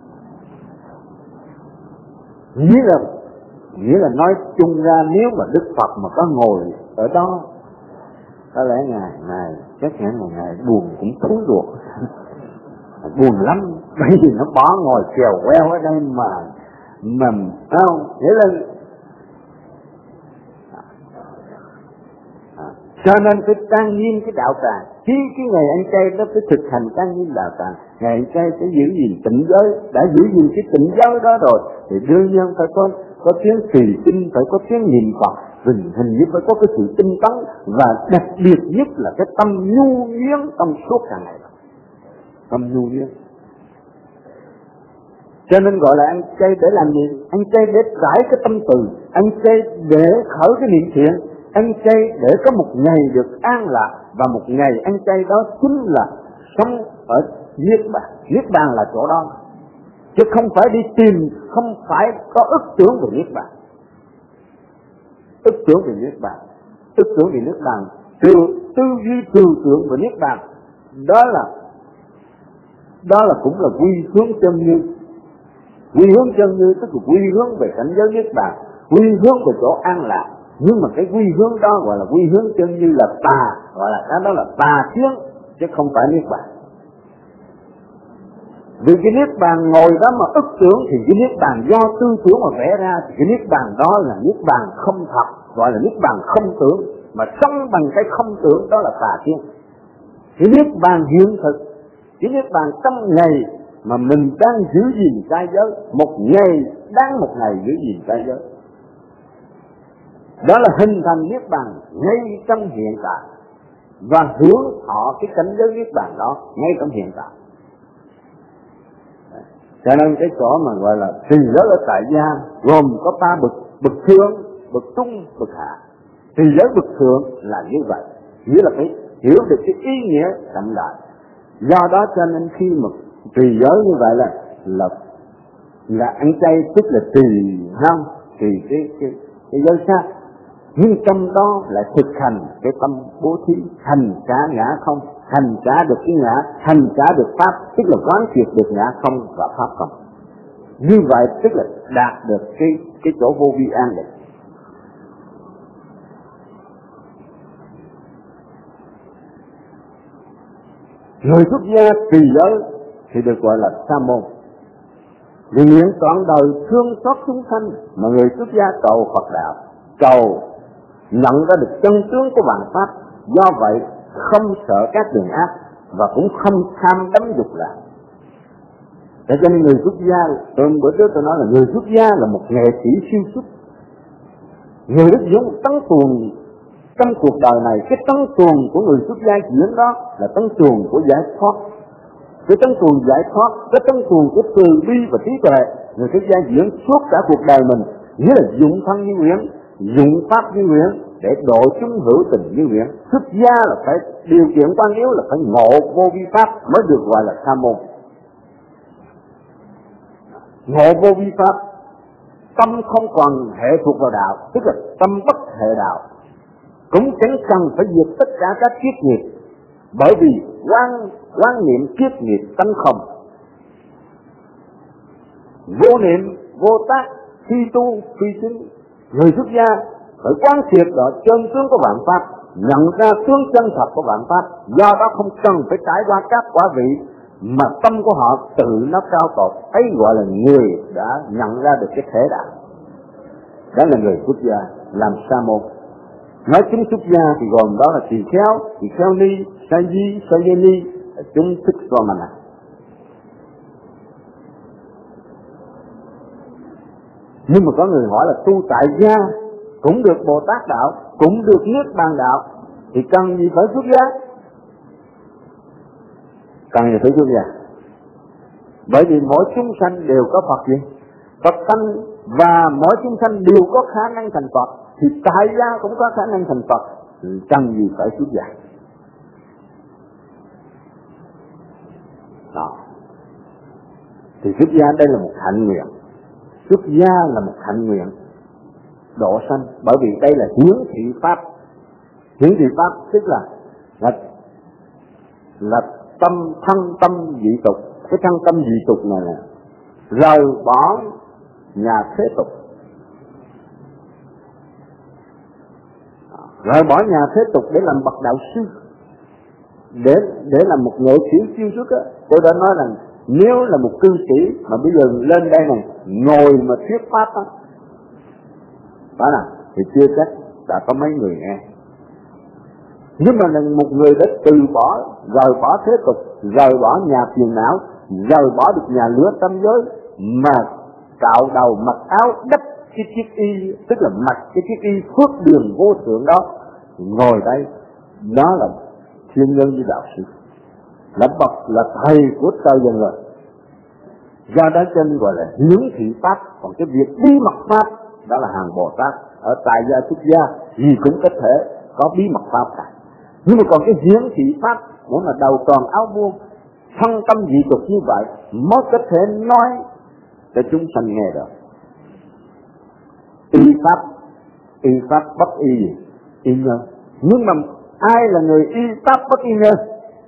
S1: Nghĩa là nghĩa là nói chung ra, nếu mà Đức Phật mà có ngồi ở đó, có lẽ ngài ngài chắc chắn là ngài buồn cũng thúi ruột. Buồn lắm, bởi vì nó bỏ ngồi chèo queo ở đây mà mình không, nghĩa là à, cho nên phải trang nghiêm cái đạo tràng. Khi cái ngày ăn chay đó phải thực hành trang nghiêm đạo tràng. Ngày ăn chay phải giữ gìn tịnh giới, đã giữ gìn cái tịnh giới đó rồi thì đương nhiên phải có có tiếng trì kinh, phải có tiếng niệm Phật, hình hình như phải có cái sự tinh tấn, và đặc biệt nhất là cái tâm nhu nhuyễn trong suốt cả ngày. Tâm nhu nhuyễn. Cho nên gọi là ăn chay để làm gì? Ăn chay để giải cái tâm từ, ăn chay để khởi cái niệm thiện, ăn chay để có một ngày được an lạc, và một ngày ăn chay đó chính là sống ở Niết Bàn. Niết Bàn là chỗ đó, chứ không phải đi tìm, không phải có ức tưởng về Niết Bàn. Ức tưởng về Niết Bàn, ức tưởng về Niết Bàn, tư, tư duy trừu tượng về Niết Bàn, đó là đó là cũng là quy hướng chân như. Quy hướng chân như tức là quy hướng về cảnh giới Niết Bàn, quy hướng về chỗ an lạc, Nhưng mà cái quy hướng đó gọi là quy hướng chân như là tà, gọi là cái đó là tà kiến, chứ không phải niết bàn. Vì cái niết bàn ngồi đó mà ức tưởng thì cái niết bàn do tư tưởng mà vẽ ra, thì cái niết bàn đó là niết bàn không thật, gọi là niết bàn không tưởng, mà sống bằng cái không tưởng đó là tà kiến. Cái niết bàn hiện thực, cái niết bàn trong ngày mà mình đang giữ gìn trai giới, một ngày đang một ngày giữ gìn trai giới, đó là hình thành niết bàn ngay trong hiện tại và hướng họ cái cảnh giới niết bàn đó ngay trong hiện tại. Cho nên cái chỗ mà gọi là trì giới ở tại gia gồm có ba bậc: bậc thượng, bậc trung, bậc hạ. Trì giới bậc thượng là như vậy, nghĩa là phải hiểu được cái ý nghĩa trọng đại. Do đó cho nên khi mà trì giới như vậy là là là ăn chay, tức là trì không trì cái cái cái giới sát, nhưng trong đó lại thực hành cái tâm bố thí, hành cả ngã không, hành cả được cái ngã, hành cả được pháp, tức là quán triệt được ngã không và pháp không. Như vậy tức là đạt được cái cái chỗ vô vi an định. Người xuất gia trì giới thì được gọi là sa môn, vì nguyện trọn đời thương xót chúng sanh mà người xuất gia cầu Phật đạo, cầu nhận ra được chân tướng của vạn pháp. Do vậy không sợ các đường ác và cũng không tham đắm dục lạc. Để cho nên người xuất gia, tôi bữa trước tôi nói là người xuất gia là một nghệ sĩ siêu xuất. Người đức dũng tấn tuồng trong cuộc đời này. Cái tấn tuồng của người xuất gia diễn đó là tấn tuồng của giải thoát. Cái tấn tuồng giải thoát, cái tấn tuồng của từ bi và trí tuệ, người xuất gia diễn suốt cả cuộc đời mình, nghĩa là dụng thân như nguyện, dụng pháp như nguyện để độ chúng hữu tình như nguyện. Xuất gia là phải điều kiện quan yếu là phải ngộ vô vi pháp mới được gọi là sa môn. Ngộ vô vi pháp, tâm không còn hệ thuộc vào đạo, tức là tâm bất hệ đạo, cũng chẳng cần phải diệt tất cả các kiết nghiệp, bởi vì quan quan niệm kiết nghiệp tánh không. Vô niệm vô tác, phi tu phi chứng. Người xuất gia phải quán triệt rõ chân tướng của vạn pháp, nhận ra tướng chân thật của vạn pháp. Do đó không cần phải trải qua các quả vị, mà tâm của họ tự nó cao tột, ấy gọi là người đã nhận ra được cái thể đạo. Đó là người xuất gia làm sa môn. Nói chúng xuất gia thì gồm đó là tỳ kheo, tỳ kheo ni, sa di, sa di ni, chúng thích Ramana. Nhưng mà có người hỏi là tu tại gia cũng được Bồ Tát đạo, cũng được Niết Bàn đạo, thì cần gì phải xuất gia? Cần gì phải xuất gia? Bởi vì mỗi chúng sanh đều có Phật gì? Phật sanh, và mỗi chúng sanh đều có khả năng thành Phật, thì tại gia cũng có khả năng thành Phật, thì cần gì phải xuất gia? Đó. Thì xuất gia đây là một hạnh nguyện. Xuất gia là một hạnh nguyện độ sanh, bởi vì đây là hiển thị pháp. Hiển thị pháp tức là là, là tâm thân tâm dị tục. Cái thân tâm dị tục này là rời bỏ nhà thế tục, rời bỏ nhà thế tục để làm bậc đạo sư, để để làm một nghệ sĩ siêu xuất á. Tôi đã nói rằng nếu là một cư sĩ mà bây giờ lên đây này ngồi mà thuyết pháp á, phải là thì chưa chắc đã có mấy người nghe. Nhưng mà là một người đã từ bỏ, rời bỏ thế tục, rời bỏ nhà phiền não, rời bỏ được nhà lửa tâm giới, mà cạo đầu mặc áo đắp cái chiếc y, tức là mặc cái chiếc y phước đường vô thượng đó, ngồi đây, đó là thiên nhân với đạo sư, là bậc là thầy của trời dân rồi. Do đó chân gọi là hiển thị pháp. Còn cái việc bí mật pháp đó là hàng Bồ Tát ở tại gia xuất gia gì cũng có thể có bí mật pháp cả. Nhưng mà còn cái hiển thị pháp để mà đầu tròn áo buông, thân tâm dị tục như vậy mới có thể nói để chúng sanh nghe được. Y pháp, y pháp bất y, y nhân. Nhưng mà ai là người y pháp bất y nhân?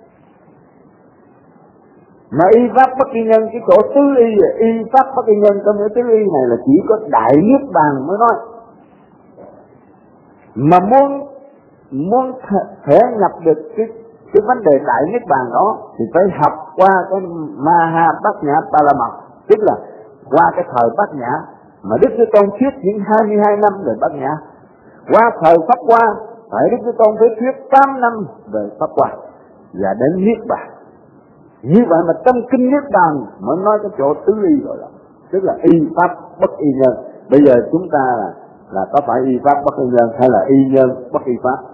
S1: Mà y pháp bất y nhân, cái chỗ tứ y, y pháp bất y nhân, trong cái tứ y này là chỉ có đại niết bàn mới nói. Mà muốn muốn thể nhập được cái cái vấn đề đại niết bàn đó thì phải học qua cái Maha Bát Nhã Parama, tức là qua cái thời Bát Nhã mà Đức Thế Tôn thuyết những hai mươi hai năm về Bát Nhã. Qua thời Pháp Hoa phải Đức Thế Tôn phải thuyết tám năm về Pháp Hoa và đến niết bàn. Như vậy mà trong kinh niết bàn mới nói cái chỗ tứ y rồi đó, tức là y pháp bất y nhân. Bây giờ chúng ta là là có phải y pháp bất y nhân hay là y nhân bất y pháp?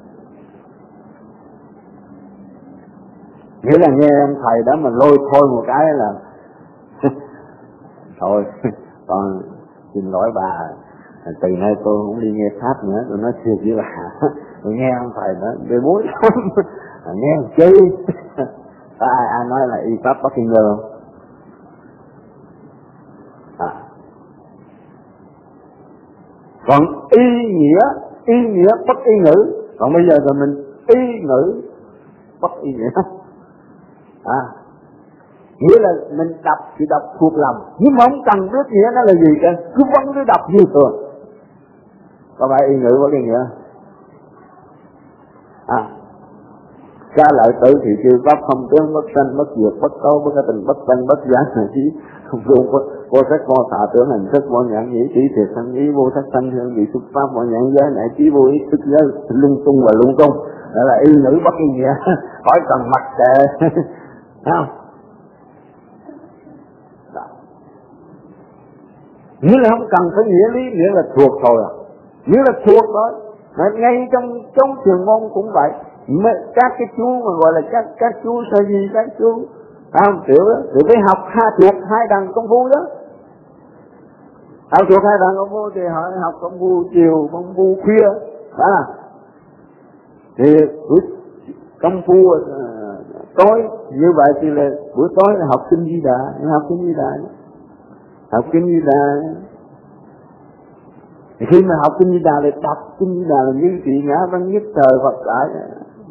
S1: Nghĩa là nghe ông thầy đó mà lôi thôi một cái là thôi con xin lỗi bà, từ nay tôi không đi nghe pháp nữa. Tôi nói thiệt với bà, tôi nghe ông thầy đó tôi muốn nghe một chi. ai ai nói là y pháp bất y nhân không? À. Còn y nghĩa y nghĩa bất y ngữ, còn bây giờ rồi mình y ngữ bất y nghĩa. À, nghĩa là mình đọc thì đọc thuộc lòng, nhưng mà không cần biết nghĩa nó là gì cả, cứ vẫn cứ đọc như thường. Có phải y ngữ có cái nghĩa? À, ca lợi tử thì kêu pháp không tướng bất sanh bất diệt bất cấu bất cái tình bất sanh bất giác này trí không vô vô sắc vô thọ tưởng hành thức vô nhãn nhĩ trí thiệt sanh ý vô sắc sanh hương vị xuất pháp vô nhãn giới nại trí vô ý thức giới lung tung và lung tung. Đó là y ngữ bất y nghĩa, khỏi cần mặc kệ. Không? Đó. Nghĩa là không cần phải nghĩa lý, nghĩa là thuộc thôi à. Nghĩa là thuộc thôi. Ngay trong trong trường môn cũng vậy. Các cái chú mà gọi là các các chú sơ gì các chú không tiểu đó, thì phải học hai thuộc hai đằng công phu đó. Học thuộc hai đằng công phu thì họ học công phu chiều, công phu khuya, à thì công phu uh, tối như vậy thì là buổi tối là học kinh Di Đà, học kinh Di Đà, học kinh Di Đà. Thì khi mà học kinh Di Đà thì đọc kinh Di Đà là như trị ngã văn nhất thời Phật tại.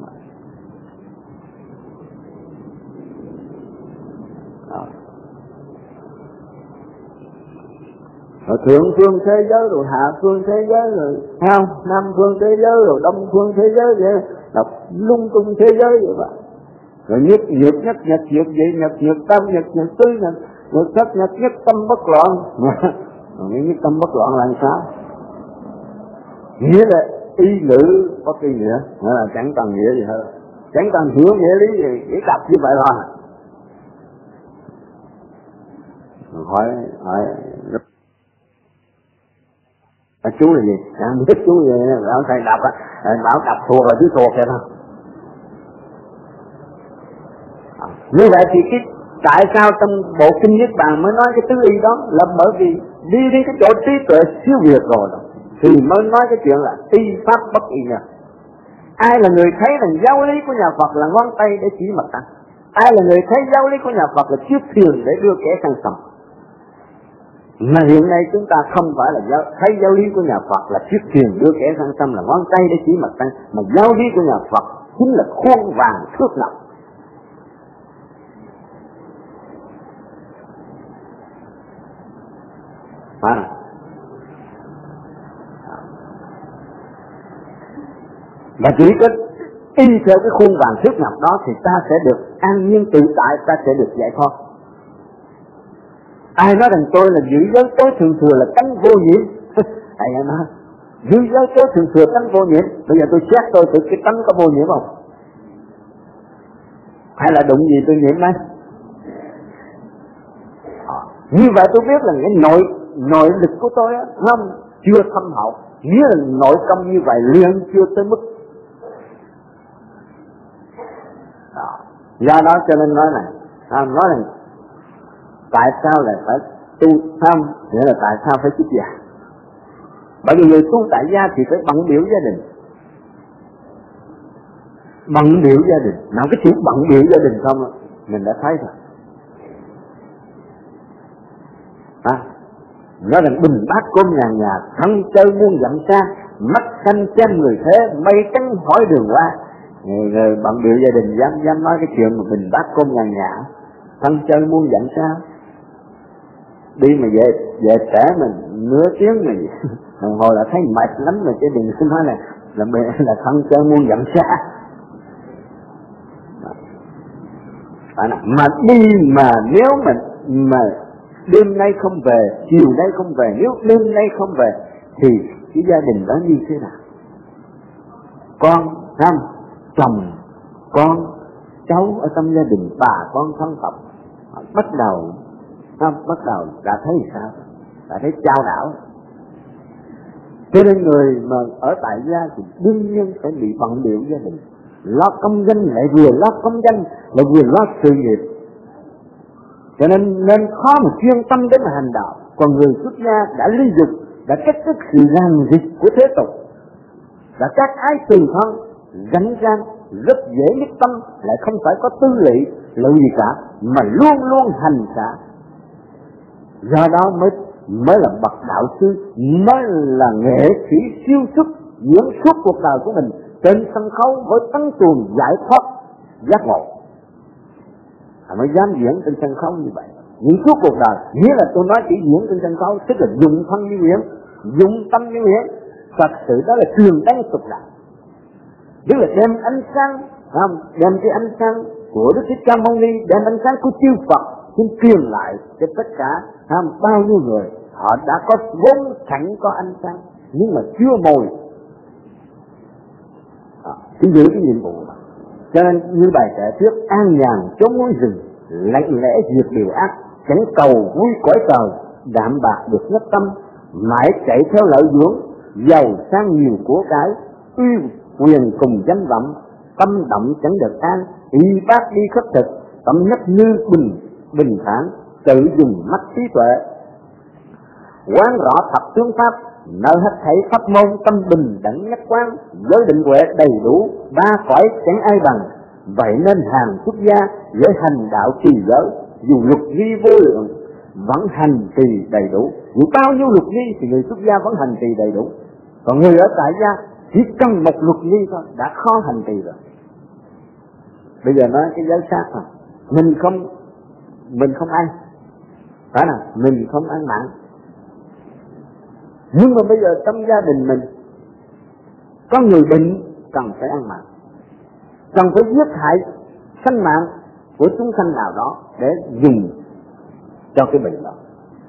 S1: Rồi thượng phương thế giới rồi hạ phương thế giới rồi không, nam phương thế giới rồi đông phương thế giới vậy, đọc lung tung thế giới vậy vậy. Rồi nhất nhược nhất nhật nhược vậy nhật nhược tâm nhật nhược tư nhật nhược thất nhật nhất tâm bất loạn. Rồi nhất tâm bất loạn là sao? Nghĩa là y ngữ có cái nghĩa, nghĩa là chẳng cần nghĩa gì hơn, chẳng cần hiểu nghĩa lý gì, chỉ đọc như vậy thôi. Hỏi hỏi à, chú là gì? À, biết chú gì? Bảo thầy đọc á, bảo đọc thuộc là chú thuộc vậy thôi. À, như vậy thì cái tại sao trong bộ kinh Niết Bàn mới nói cái tứ y đó là bởi vì đi đến cái chỗ trí tuệ siêu việt rồi đó, thì mới nói cái chuyện là y pháp bất y nhân. Ai là người thấy rằng giáo lý của nhà Phật là ngón tay để chỉ mặt tăng? Ai là người thấy giáo lý của nhà Phật là chiếc thuyền để đưa kẻ sang sông? Mà hiện nay chúng ta không phải là giáo, thấy giáo lý của nhà Phật là chiếc thuyền đưa kẻ sang sông, là ngón tay để chỉ mặt tăng, mà giáo lý của nhà Phật chính là khuôn vàng thước ngọc. À. Và chỉ có y theo cái khuôn vàng thước ngọc đó thì ta sẽ được an nhiên tự tại, ta sẽ được giải thoát. Ai nói rằng tôi là giữ giới tối thường thừa là tánh vô nhiễm? Thầy em nói giữ giới tối thường thừa tánh vô nhiễm. Bây giờ tôi xét tôi tự cái tánh có vô nhiễm không? Hay là đụng gì tôi nhiễm đấy? Như vậy tôi biết là cái nội nội lực của tôi á, không chưa thâm hậu, nghĩa là nội công như vậy liền chưa tới mức. Đó. Do đó cho nên nói này, nói rằng tại sao lại phải tu tham, nghĩa là tại sao phải xuất gia? Bởi vì người tu tại gia thì phải bận biểu gia đình, bận biểu gia đình, nào cái chuyện bận biểu gia đình không mình đã thấy rồi. À, nói rằng bình bát cơm nhà nhà, thân chơi muôn dặm xa, mắt xanh xem người thế, mây trắng hỏi đường qua. Người, người bận biểu gia đình dám dám nói cái chuyện mà bình bát cơm nhà nhà, thân chơi muôn dặm xa, đi mà về về trễ mình nửa tiếng mình Thằng hồi là thấy mệt lắm rồi chứ đừng xin nói là là là thân chơi muôn dặm xa. Mà đi mà nếu mà mà đêm nay không về, chiều nay không về, nếu đêm nay không về thì cái gia đình đó như thế nào? Con, ham, chồng, con, cháu ở trong gia đình, bà con thân tộc bắt đầu không, bắt đầu đã thấy sao? Đã thấy chao đảo. Cho nên người mà ở tại gia thì đương nhiên phải bị bận biểu gia đình, lo công danh lại vừa lo công danh lại vừa lo sự nghiệp, cho nên nên khó mà chuyên tâm đến mà hành đạo. Còn người xuất gia đã ly dục, đã cắt đứt sự ràng dịch của thế tục, đã các ái từ thân, rảnh rang, rất dễ nhất tâm, lại không phải có tư lỵ lợi gì cả, mà luôn luôn hành xả. Do đó mới mới là bậc đạo sư, mới là nghệ sĩ siêu xuất diễn suốt cuộc đời của mình trên sân khấu với tấn tuồng giải thoát giác ngộ. À, mới dám diễn trên sân khấu như vậy. Những suốt cuộc đời, nghĩa là tôi nói chỉ diễn trên sân khấu, tức là dùng thân như diễn, dùng tâm như diễn. Thật sự đó là truyền đánh tục đạo, tức là đem ánh sáng, không? Đem cái ánh sáng của Đức Thích Ca Mâu Ni, đem ánh sáng của chư Phật xin truyền lại cho tất cả không? Bao nhiêu người họ đã có vốn sẵn có ánh sáng nhưng mà chưa mồi, à, chỉ giữ cái nhiệm vụ mà. Cho nên như bài kệ trước, an nhàn chốn núi rừng, lặng lẽ diệt điều ác, chẳng cầu vui cõi trời, đạm bạc được nhất tâm, mãi chạy theo lợi dưỡng, giàu sang nhiều của cái, uy quyền cùng danh vọng, tâm động chẳng được an, y bác đi khất thực, tâm nhất như bình bình thản, tự dùng mắt trí tuệ, quán rõ thập tướng pháp, nơi hết thảy pháp môn tâm bình đẳng nhất quán, giới định huệ đầy đủ, ba cõi chẳng ai bằng. Vậy nên hàng xuất gia với hành đạo trì giới, dù luật ghi vô lượng vẫn hành trì đầy đủ. Dù bao nhiêu luật ghi thì người xuất gia vẫn hành trì đầy đủ. Còn người ở tại gia chỉ cần một luật ghi thôi đã khó hành trì rồi. Bây giờ nói cái giới sát mà mình không mình không ăn, phải nào? Mình không ăn mặn. Nhưng mà bây giờ trong gia đình mình có người bệnh cần phải ăn mặn, cần phải giết hại sinh mạng của chúng sanh nào đó để dùng cho cái bệnh đó,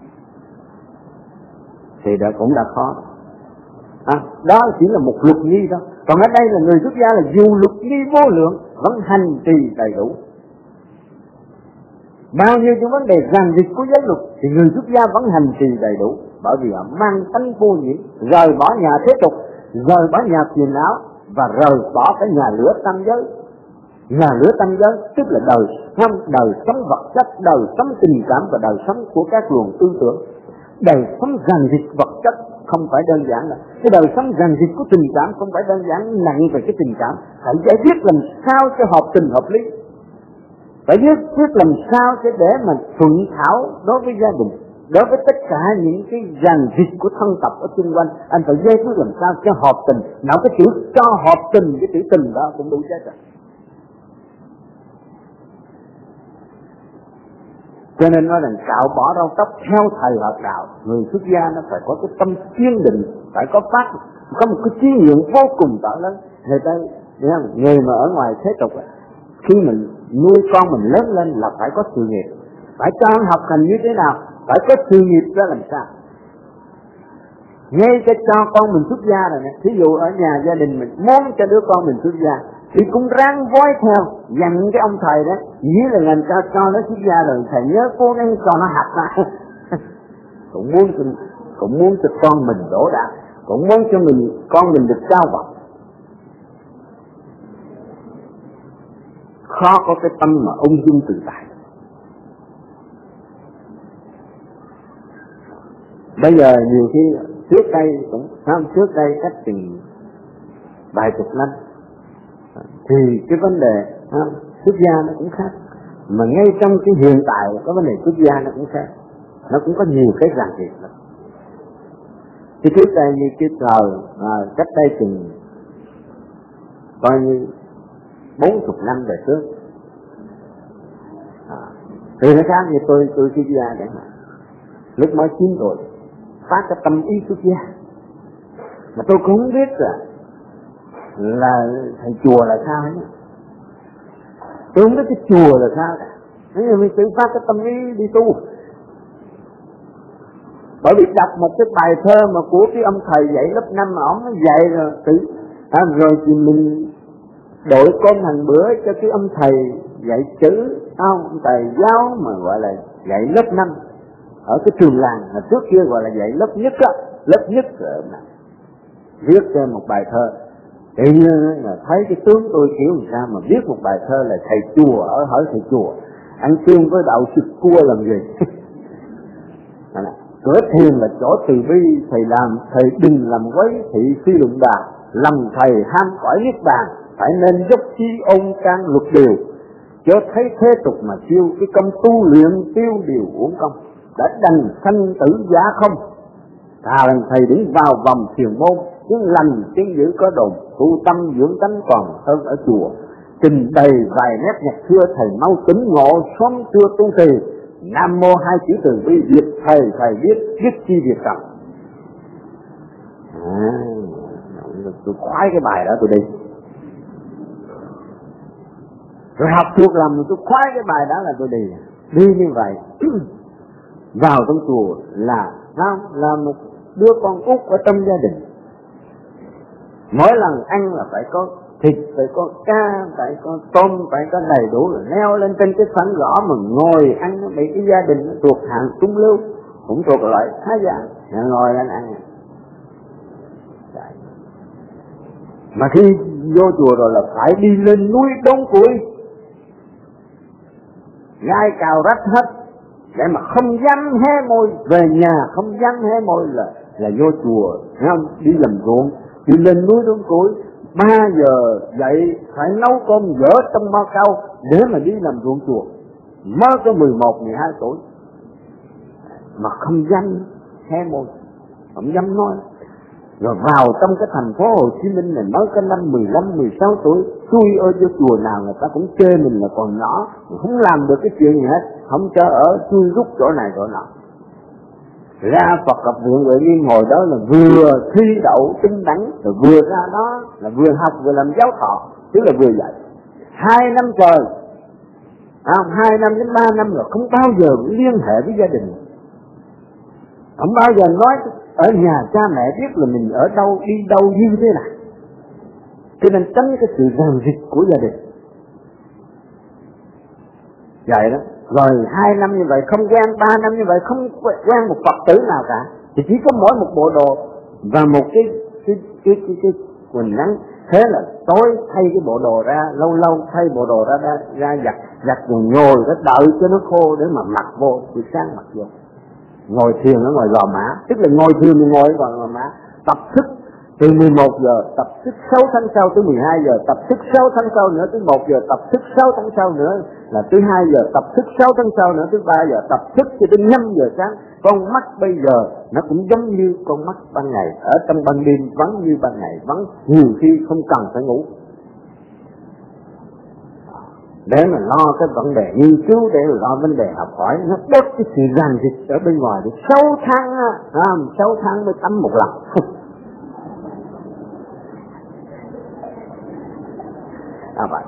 S1: thì đó cũng đã khó. À, đó chỉ là một luật nghi thôi. Còn ở đây là người xuất gia là dù luật nghi vô lượng vẫn hành trì đầy đủ. Bao nhiêu những vấn đề ràng dịch của giới luật thì người xuất gia vẫn hành trì đầy đủ, bởi vì họ mang tánh vô nhiễm, rời bỏ nhà thế tục, rời bỏ nhà phiền não và rời bỏ cái nhà lửa tam giới. Nhà lửa tam giới tức là đời sống, đời sống vật chất, đời sống tình cảm và đời sống của các luồng tư tưởng. Đời sống ràng dịch vật chất không phải đơn giản là cái đời sống ràng dịch của tình cảm, không phải đơn giản nặng về cái tình cảm, phải giải quyết làm sao cho hợp tình hợp lý, phải giải quyết làm sao cho để mà thuận thảo đối với gia đình, đối với tất cả những cái ràng dịch của thân tộc ở xung quanh. Anh phải giải quyết làm sao cho hợp tình, nào cái chữ cho hợp tình, cái chữ tình đó cũng đủ chết rồi. Cho nên nói rằng cạo bỏ râu tóc theo thời hợp đạo, người xuất gia nó phải có cái tâm kiên định, phải có phát, có một cái chí nguyện vô cùng to lớn. Người ta, người mà ở ngoài thế tục, khi mình nuôi con mình lớn lên là phải có sự nghiệp, phải cho hắn học hành như thế nào, phải có sự nghiệp ra làm sao. Ngay cái cho con mình xuất gia rồi nè, thí dụ ở nhà gia đình mình muốn cho đứa con mình xuất gia thì cũng ráng vói theo, dặn cái ông thầy đó, nghĩa là làm sao cho nó xuất gia rồi thầy nhớ cố gắng cho nó học lại. cũng muốn cho, cũng muốn cho con mình đổ đạt, cũng muốn cho mình con mình được cao bậc. Khó có cái tâm mà ung dung tự tại. Bây giờ nhiều khi trước đây cũng không, trước đây cách chừng vài chục năm thì cái vấn đề không, xuất gia nó cũng khác, mà ngay trong cái hiện tại có vấn đề xuất gia nó cũng khác, nó cũng có nhiều cái ràng buộc lắm. Cái trước đây như cái thời à, cách đây chừng coi như bốn chục năm về trước, à, từ nó khác như tôi tôi xuất gia chẳng hạn, lúc mới chín tuổi phát cái tâm ý xuất gia, mà tôi cũng không biết là là thầy chùa là sao nhé. Tôi không biết cái chùa là sao cả. Nếu như mình tự phát cái tâm ý đi tu. Bởi vì đọc một cái bài thơ mà của cái ông thầy dạy lớp năm mà ông nó dạy rồi tự à, rồi thì mình đổi con hàng bữa cho cái ông thầy dạy chữ, không, ông thầy giáo mà gọi là dạy lớp năm ở cái trường làng mà trước kia gọi là dạy lớp nhất á, lớp nhất rồi mà viết cho một bài thơ. Tự nhiên là thấy cái tướng tôi kiểu làm sao mà viết một bài thơ là thầy chùa ở hỏi thầy chùa ăn cơm với đậu sụt cua làm gì. Cửa thiền là chỗ từ bi, thầy làm thầy đừng làm quấy thị phi luận đà, lòng thầy ham cõi niết bàn, phải nên dốc chi ôn can luật điều, chớ thấy thế tục mà siêu, cái công tu luyện tiêu điều uổng công, đã đành sanh tử giá không. Thà rằng thầy đứng vào vòng thiền môn, tiếng lành tiếng dữ có đồn, tu tâm dưỡng tánh còn hơn ở chùa. Trình đầy vài nét nhạc xưa, thầy mau tính ngộ xóm xưa tu trì. Nam mô hai chữ từ bi, việc thầy thầy biết, biết chi việc cầm. À, tôi khoái cái bài đó tôi đi. Rồi học thuộc lòng tôi khoái cái bài đó là tôi đi. Đi như vậy vào trong chùa là không, là một đứa con út ở trong gia đình. Mỗi lần ăn là phải có thịt, phải có cá, phải có tôm, phải có đầy đủ, rồi leo lên trên cái phản gõ mà ngồi ăn. Nó bị cái gia đình nó thuộc hàng trung lưu, cũng thuộc loại khá giả, ngồi lên ăn. Đấy. Mà khi vô chùa rồi là phải đi lên núi đốn củi, gai cào rách hết, để mà không dám hé môi, về nhà không dám hé môi là là vô chùa, thấy không? Đi làm ruộng, đi lên núi đốn củi, ba giờ dậy phải nấu cơm dở trong bao cao để mà đi làm ruộng chùa. Mới có mười một, mười hai tuổi mà không dám hé môi, không dám nói. Rồi vào trong cái thành phố Hồ Chí Minh này mới có năm mười lăm, mười sáu tuổi, xui ơi vô chùa nào người ta cũng chê mình là còn nhỏ, không làm được cái chuyện gì hết, không cho ở chui rút chỗ này chỗ nọ. Ra Phật học viện rồi đi ngồi đó là vừa thi đậu tinh đẳng, rồi vừa ra đó là vừa học vừa làm giáo thọ, tức là vừa dạy. Hai năm trời, à, hai năm đến ba năm rồi không bao giờ liên hệ với gia đình, không bao giờ nói ở nhà cha mẹ biết là mình ở đâu, đi đâu như thế nào, cho nên tránh cái sự ràng rịch của gia đình. Vậy đó, rồi hai năm như vậy không quen, ba năm như vậy không quen một Phật tử nào cả, thì chỉ có mỗi một bộ đồ và một cái cái cái cái, cái quần ngắn. Thế là tối thay cái bộ đồ ra, lâu lâu thay bộ đồ ra ra, ra giặt giặt rồi ngồi đó đợi cho nó khô để mà mặc vô, buổi sáng mặc vô. Ngồi thiền ở ngoài Gò Mã, tức là ngồi thiền thì ngồi ở ngoài Gò Mã, tập thức từ mười một giờ, tập thức sáu tháng sau tới mười hai giờ, tập thức sáu tháng sau nữa tới một giờ, tập thức sáu tháng sau nữa là tới hai giờ, tập thức sáu tháng sau nữa tới ba giờ, tập thức cho đến năm giờ sáng. Con mắt bây giờ nó cũng giống như con mắt ban ngày, ở trong ban đêm vắng như ban ngày vắng, nhiều khi không cần phải ngủ, để mà lo cái vấn đề nghiên cứu, để mà lo vấn đề học hỏi, nó bớt cái sự ràng rịch ở bên ngoài. Thì sáu tháng á, sáu tháng mới tắm một lần. À vậy,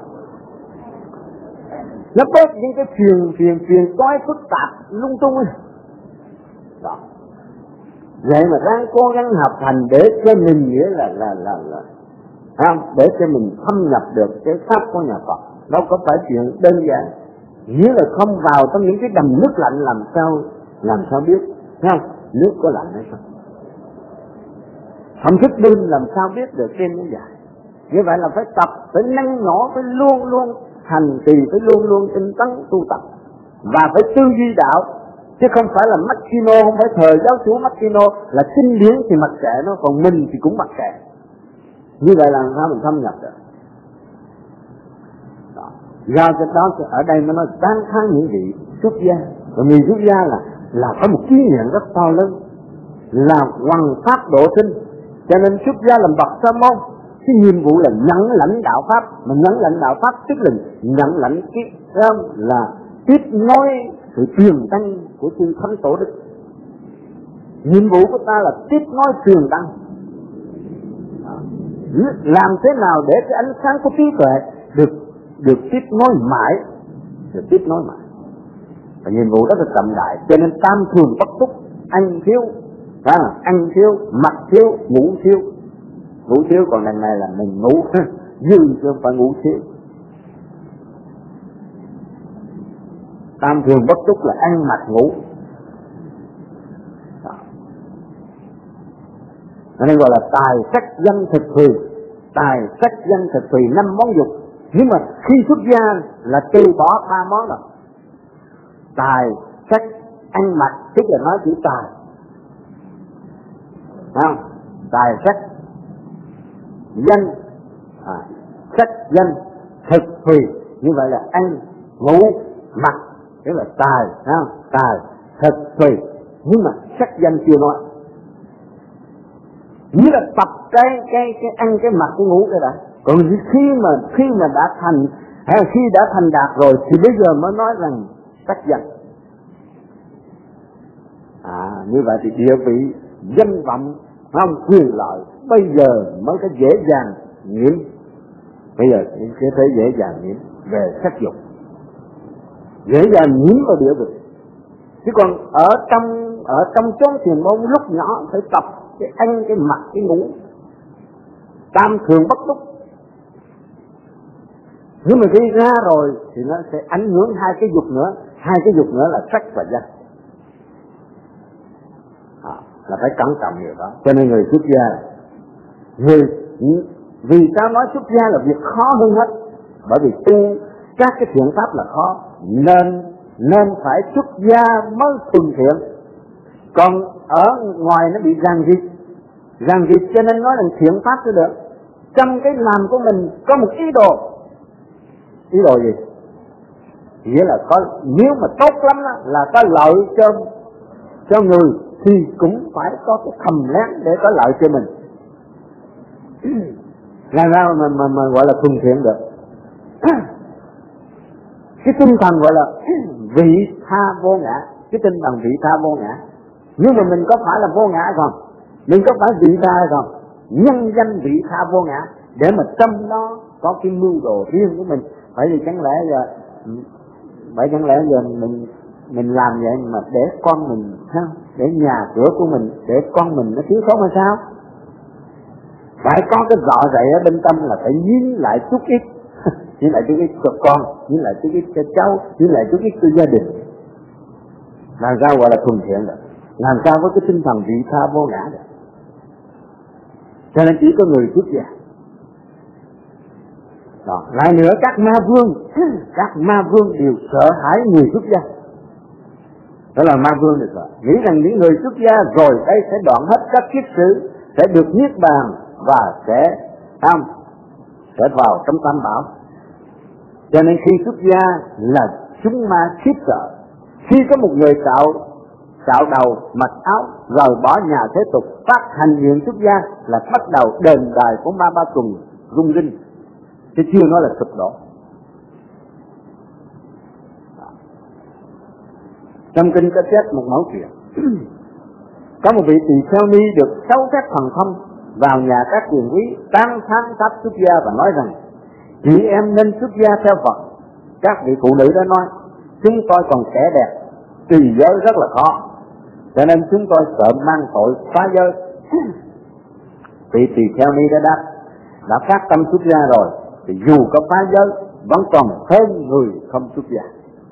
S1: nó bớt những cái phiền phiền phiền toái phức tạp lung tung ấy. Đó. Vậy mà ráng cố gắng học hành để cho mình nghĩa là là là là, không? Để cho mình thâm nhập được cái pháp của nhà Phật. Đâu có phải chuyện đơn giản. Nghĩa là không vào trong những cái đầm nước lạnh làm sao làm sao biết, thấy không? Nước có lạnh hay không? Không thức đêm làm sao biết được trên nó dài. Như vậy là phải tập, phải năng nổ, phải luôn luôn hành trì, phải luôn luôn tinh tấn tu tập, và phải tư duy đạo, chứ không phải là Makino, không phải thờ giáo chủ Makino là kinh điển thì mặc kệ nó, còn mình thì cũng mặc kệ. Như vậy là sao mình thâm nhập được. Đó. Do cái đó ở đây nó nói tán thán những vị xuất gia, và người xuất gia là là có một ký nguyện rất to lớn, là hoằng pháp độ sinh, cho nên xuất gia làm bậc sa môn. Cái nhiệm vụ là nhận lãnh đạo pháp, mà nhận lãnh đạo pháp tức là nhận lãnh cái là tiếp nối sự truyền tăng của chư thánh tổ đức. Nhiệm vụ của ta là tiếp nối truyền tăng, làm thế nào để cái ánh sáng của trí tuệ được được tiếp nối mãi, được tiếp nối mãi. Và nhiệm vụ rất là trọng đại, cho nên tam thường bất túc, ăn thiếu, à, ăn thiếu, mặc thiếu, ngủ thiếu. Ngủ thiếu còn đằng này là mình ngủ dư chứ không phải ngủ thiếu. Tam thường bất túc là ăn mặc ngủ. Nên gọi là tài sắc danh thực thùy. Tài sắc danh thực thùy năm món dục. Nhưng mà khi xuất gia là từ bỏ ba món rồi. Tài sắc ăn mặc, tức là nói chữ tài, không? Tài sắc danh, à, sắc danh thực thùy, như vậy là ăn ngủ mặc, tức là tài, không? Tài thực thùy. Nhưng mà sắc danh chưa nói, như là tập cái cái cái ăn cái mặc cái ngủ cái đã. Còn khi mà khi mà đã thành hay khi đã thành đạt rồi thì bây giờ mới nói rằng sắc danh. À, như vậy thì địa vị, danh vọng, không, quyền lợi bây giờ mới có dễ dàng nhiễm. Bây giờ sẽ thấy dễ dàng nhiễm về sắc dục, dễ dàng nhiễm vào địa vị. Chứ còn ở trong ở trong chốn thiền môn lúc nhỏ phải tập cái ăn cái mặc cái ngủ, tam thường bất túc. Nhưng mà khi ra rồi thì nó sẽ ảnh hưởng hai cái dục nữa, hai cái dục nữa là sắc và danh. À, là phải cẩn trọng điều đó. Cho nên người xuất gia, người vì sao nói xuất gia là việc khó hơn hết? Bởi vì tu các cái thiện pháp là khó, nên nên phải xuất gia mới thuần thiện. Còn ở ngoài nó bị ràng rịt, ràng rịt cho nên nói là thiện pháp cho được. Trong cái làm của mình có một ý đồ. Ý đồ gì? Nghĩa là có, nếu mà tốt lắm đó, là có lợi cho cho người thì cũng phải có cái thầm lén để có lợi cho mình. Làm sao mà, mà, mà gọi là thuần thiện được? Cái tinh thần gọi là vị tha vô ngã, cái tinh thần vị tha vô ngã. Nhưng mà mình có phải là vô ngã không? Mình có phải vị tha không? Nhân danh vị tha vô ngã, để mà trong đó có cái mưu đồ riêng của mình. Bởi vì chẳng lẽ giờ bởi chẳng lẽ giờ mình mình làm vậy mà để con mình, để nhà cửa của mình, để con mình nó thiếu thốn hay sao? Phải có cái rõ rệt ở bên tâm là phải nhín lại chút ít, nhín lại chút ít cho con, nhín lại chút ít cho cháu, nhín lại chút ít cho gia đình. Làm sao gọi là thuần thiện được? Làm sao với cái tinh thần vị tha vô ngã được? Cho nên chỉ có người xuất gia. Đó. Lại nữa các ma vương, các ma vương đều sợ hãi người xuất gia. Đó là ma vương được rồi. Nghĩ rằng những người xuất gia rồi đây sẽ đoạn hết các kiết sử, sẽ được niết bàn và sẽ không, sẽ vào trong tam bảo. Cho nên khi xuất gia là chúng ma khiếp sợ. Khi có một người cạo cạo đầu, mặc áo, rời bỏ nhà thế tục, phát hành nguyện xuất gia là bắt đầu đền đài của ma ba tuần rung rinh, chứ chưa nói là sụp đổ. Trong kinh có chép một mẫu chuyện. Có một vị tỳ kheo ni được sáu phép thần thông, vào nhà các quyền quý tán thán pháp xuất gia và nói rằng chị em nên xuất gia theo Phật. Các vị phụ nữ đã nói chúng tôi còn trẻ đẹp, trì giới rất là khó, cho nên chúng tôi sợ mang tội phá giới. Vị tỳ kheo ni đã đáp, đã phát tâm xuất gia rồi thì dù có phá giới vẫn còn hơn người không xuất gia.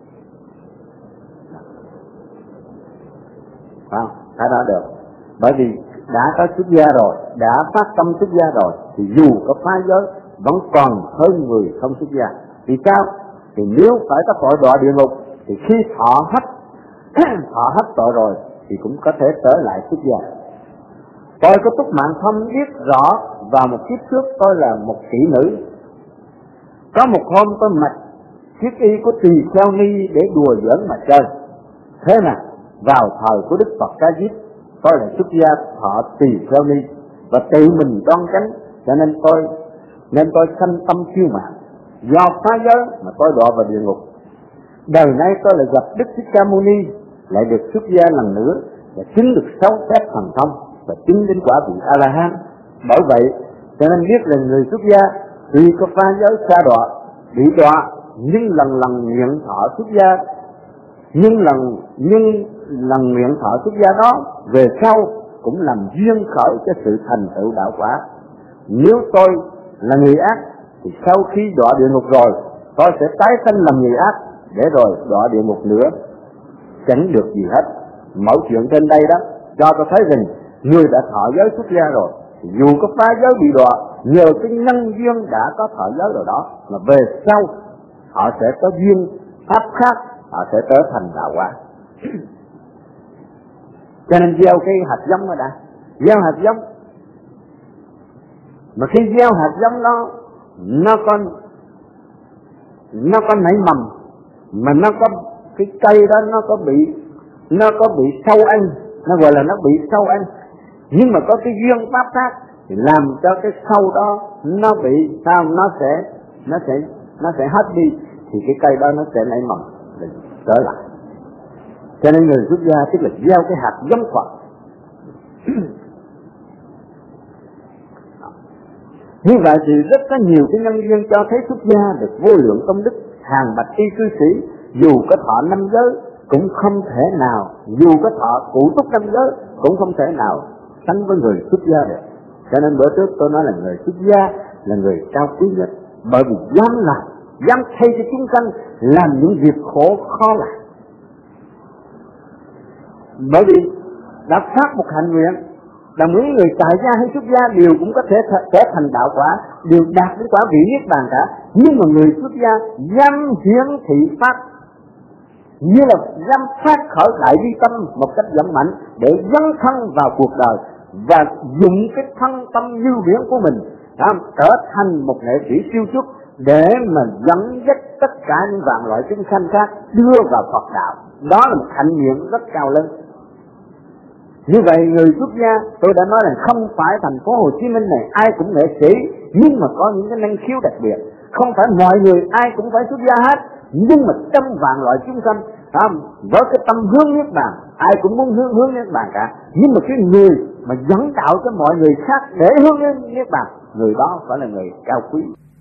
S1: Không, phải nói được. Bởi vì đã có xuất gia rồi, đã phát tâm xuất gia rồi thì dù có phá giới vẫn còn hơn người không xuất gia. Vì sao? Thì nếu phải có tội đọa địa ngục thì khi thọ hết thọ hết tội rồi thì cũng có thể trở lại xuất gia. Tôi có túc mạng thông biết rõ, vào một kiếp trước tôi là một kỹ nữ. Có một hôm tôi mặc chiếc y của tỳ kheo ni để đùa giỡn mà chơi. Thế nào vào thời của Đức Phật Ca Diếp, tôi là xuất gia thọ tỳ kheo ni và tự mình đoan chánh, cho nên tôi nên tôi sanh tâm kiêu mạn. Do phá giới mà tôi đọa vào địa ngục. Đời nay tôi lại gặp Đức Thích Ca Mâu Ni, lại được xuất gia lần nữa và chứng được sáu phép thần thông và chứng đến quả vị A La Hán. Bởi vậy Cho nên biết là người xuất gia tuy có phá giới sa đọa, bị đọa, nhưng lần lần nguyện thọ xuất gia, nhưng lần nhưng lần nguyện thọ xuất gia đó về sau cũng làm duyên khởi cho sự thành tựu đạo quả. Nếu tôi là người ác thì sau khi đọa địa ngục rồi, tôi sẽ tái sanh làm người ác để rồi đọa địa ngục nữa, chẳng được gì hết. Mẫu chuyện trên đây đó cho tôi thấy rằng người đã thọ giới xuất gia rồi, dù có phá giới bị đọa, nhờ cái nhân duyên đã có thọ giới rồi đó, mà về sau họ sẽ có duyên pháp khác, họ sẽ trở thành đạo quả. Cho nên gieo cái hạt giống ở đây, gieo hạt giống, mà khi gieo hạt giống đó, nó có nó có nảy mầm, mà nó có cái cây đó nó có bị nó có bị sâu ăn, nó gọi là nó bị sâu ăn. Nhưng mà có cái duyên pháp khác thì làm cho cái sâu đó nó bị sao, nó sẽ nó sẽ nó sẽ hết đi, thì cái cây đó nó sẽ nảy mầm để trở lại. Cho nên người xuất gia tức là gieo cái hạt giống Phật. Như vậy thì rất có nhiều cái nhân duyên cho thấy xuất gia được vô lượng công đức. Hàng bạch y cư sĩ dù có thọ năm giới cũng không thể nào, dù có thọ cụ túc năm giới cũng không thể nào sánh với người xuất gia được. Cho nên bữa trước tôi nói là người xuất gia là người cao quý nhất, bởi vì dám làm, dám thay cho chúng sanh làm những việc khổ khó làm. Bởi vì đã phát một hạnh nguyện là mỗi người tại gia hay xuất gia đều cũng có thể trở thành đạo quả, đều đạt đến quả vị niết bàn cả. Nhưng mà người xuất gia dám hiển thị pháp, như là dám phát khởi đại bi tâm một cách dũng mạnh để dấn thân vào cuộc đời và dùng cái thân tâm như biển của mình à, trở thành một nghệ sĩ siêu xuất để mà dẫn dắt tất cả những vạn loại chúng sanh khác đưa vào Phật đạo. Đó là một hạnh nguyện rất cao lớn. Như vậy người xuất gia, tôi đã nói là không phải thành phố Hồ Chí Minh này ai cũng nghệ sĩ, nhưng mà có những cái năng khiếu đặc biệt. Không phải mọi người ai cũng phải xuất gia hết, nhưng mà trăm vạn loại chúng sanh à, với cái tâm hướng niết bàn, ai cũng muốn hướng hướng niết bàn cả. Nhưng mà cái người mà dẫn đạo cho mọi người khác để hướng đến niết bàn, người đó phải là người cao quý.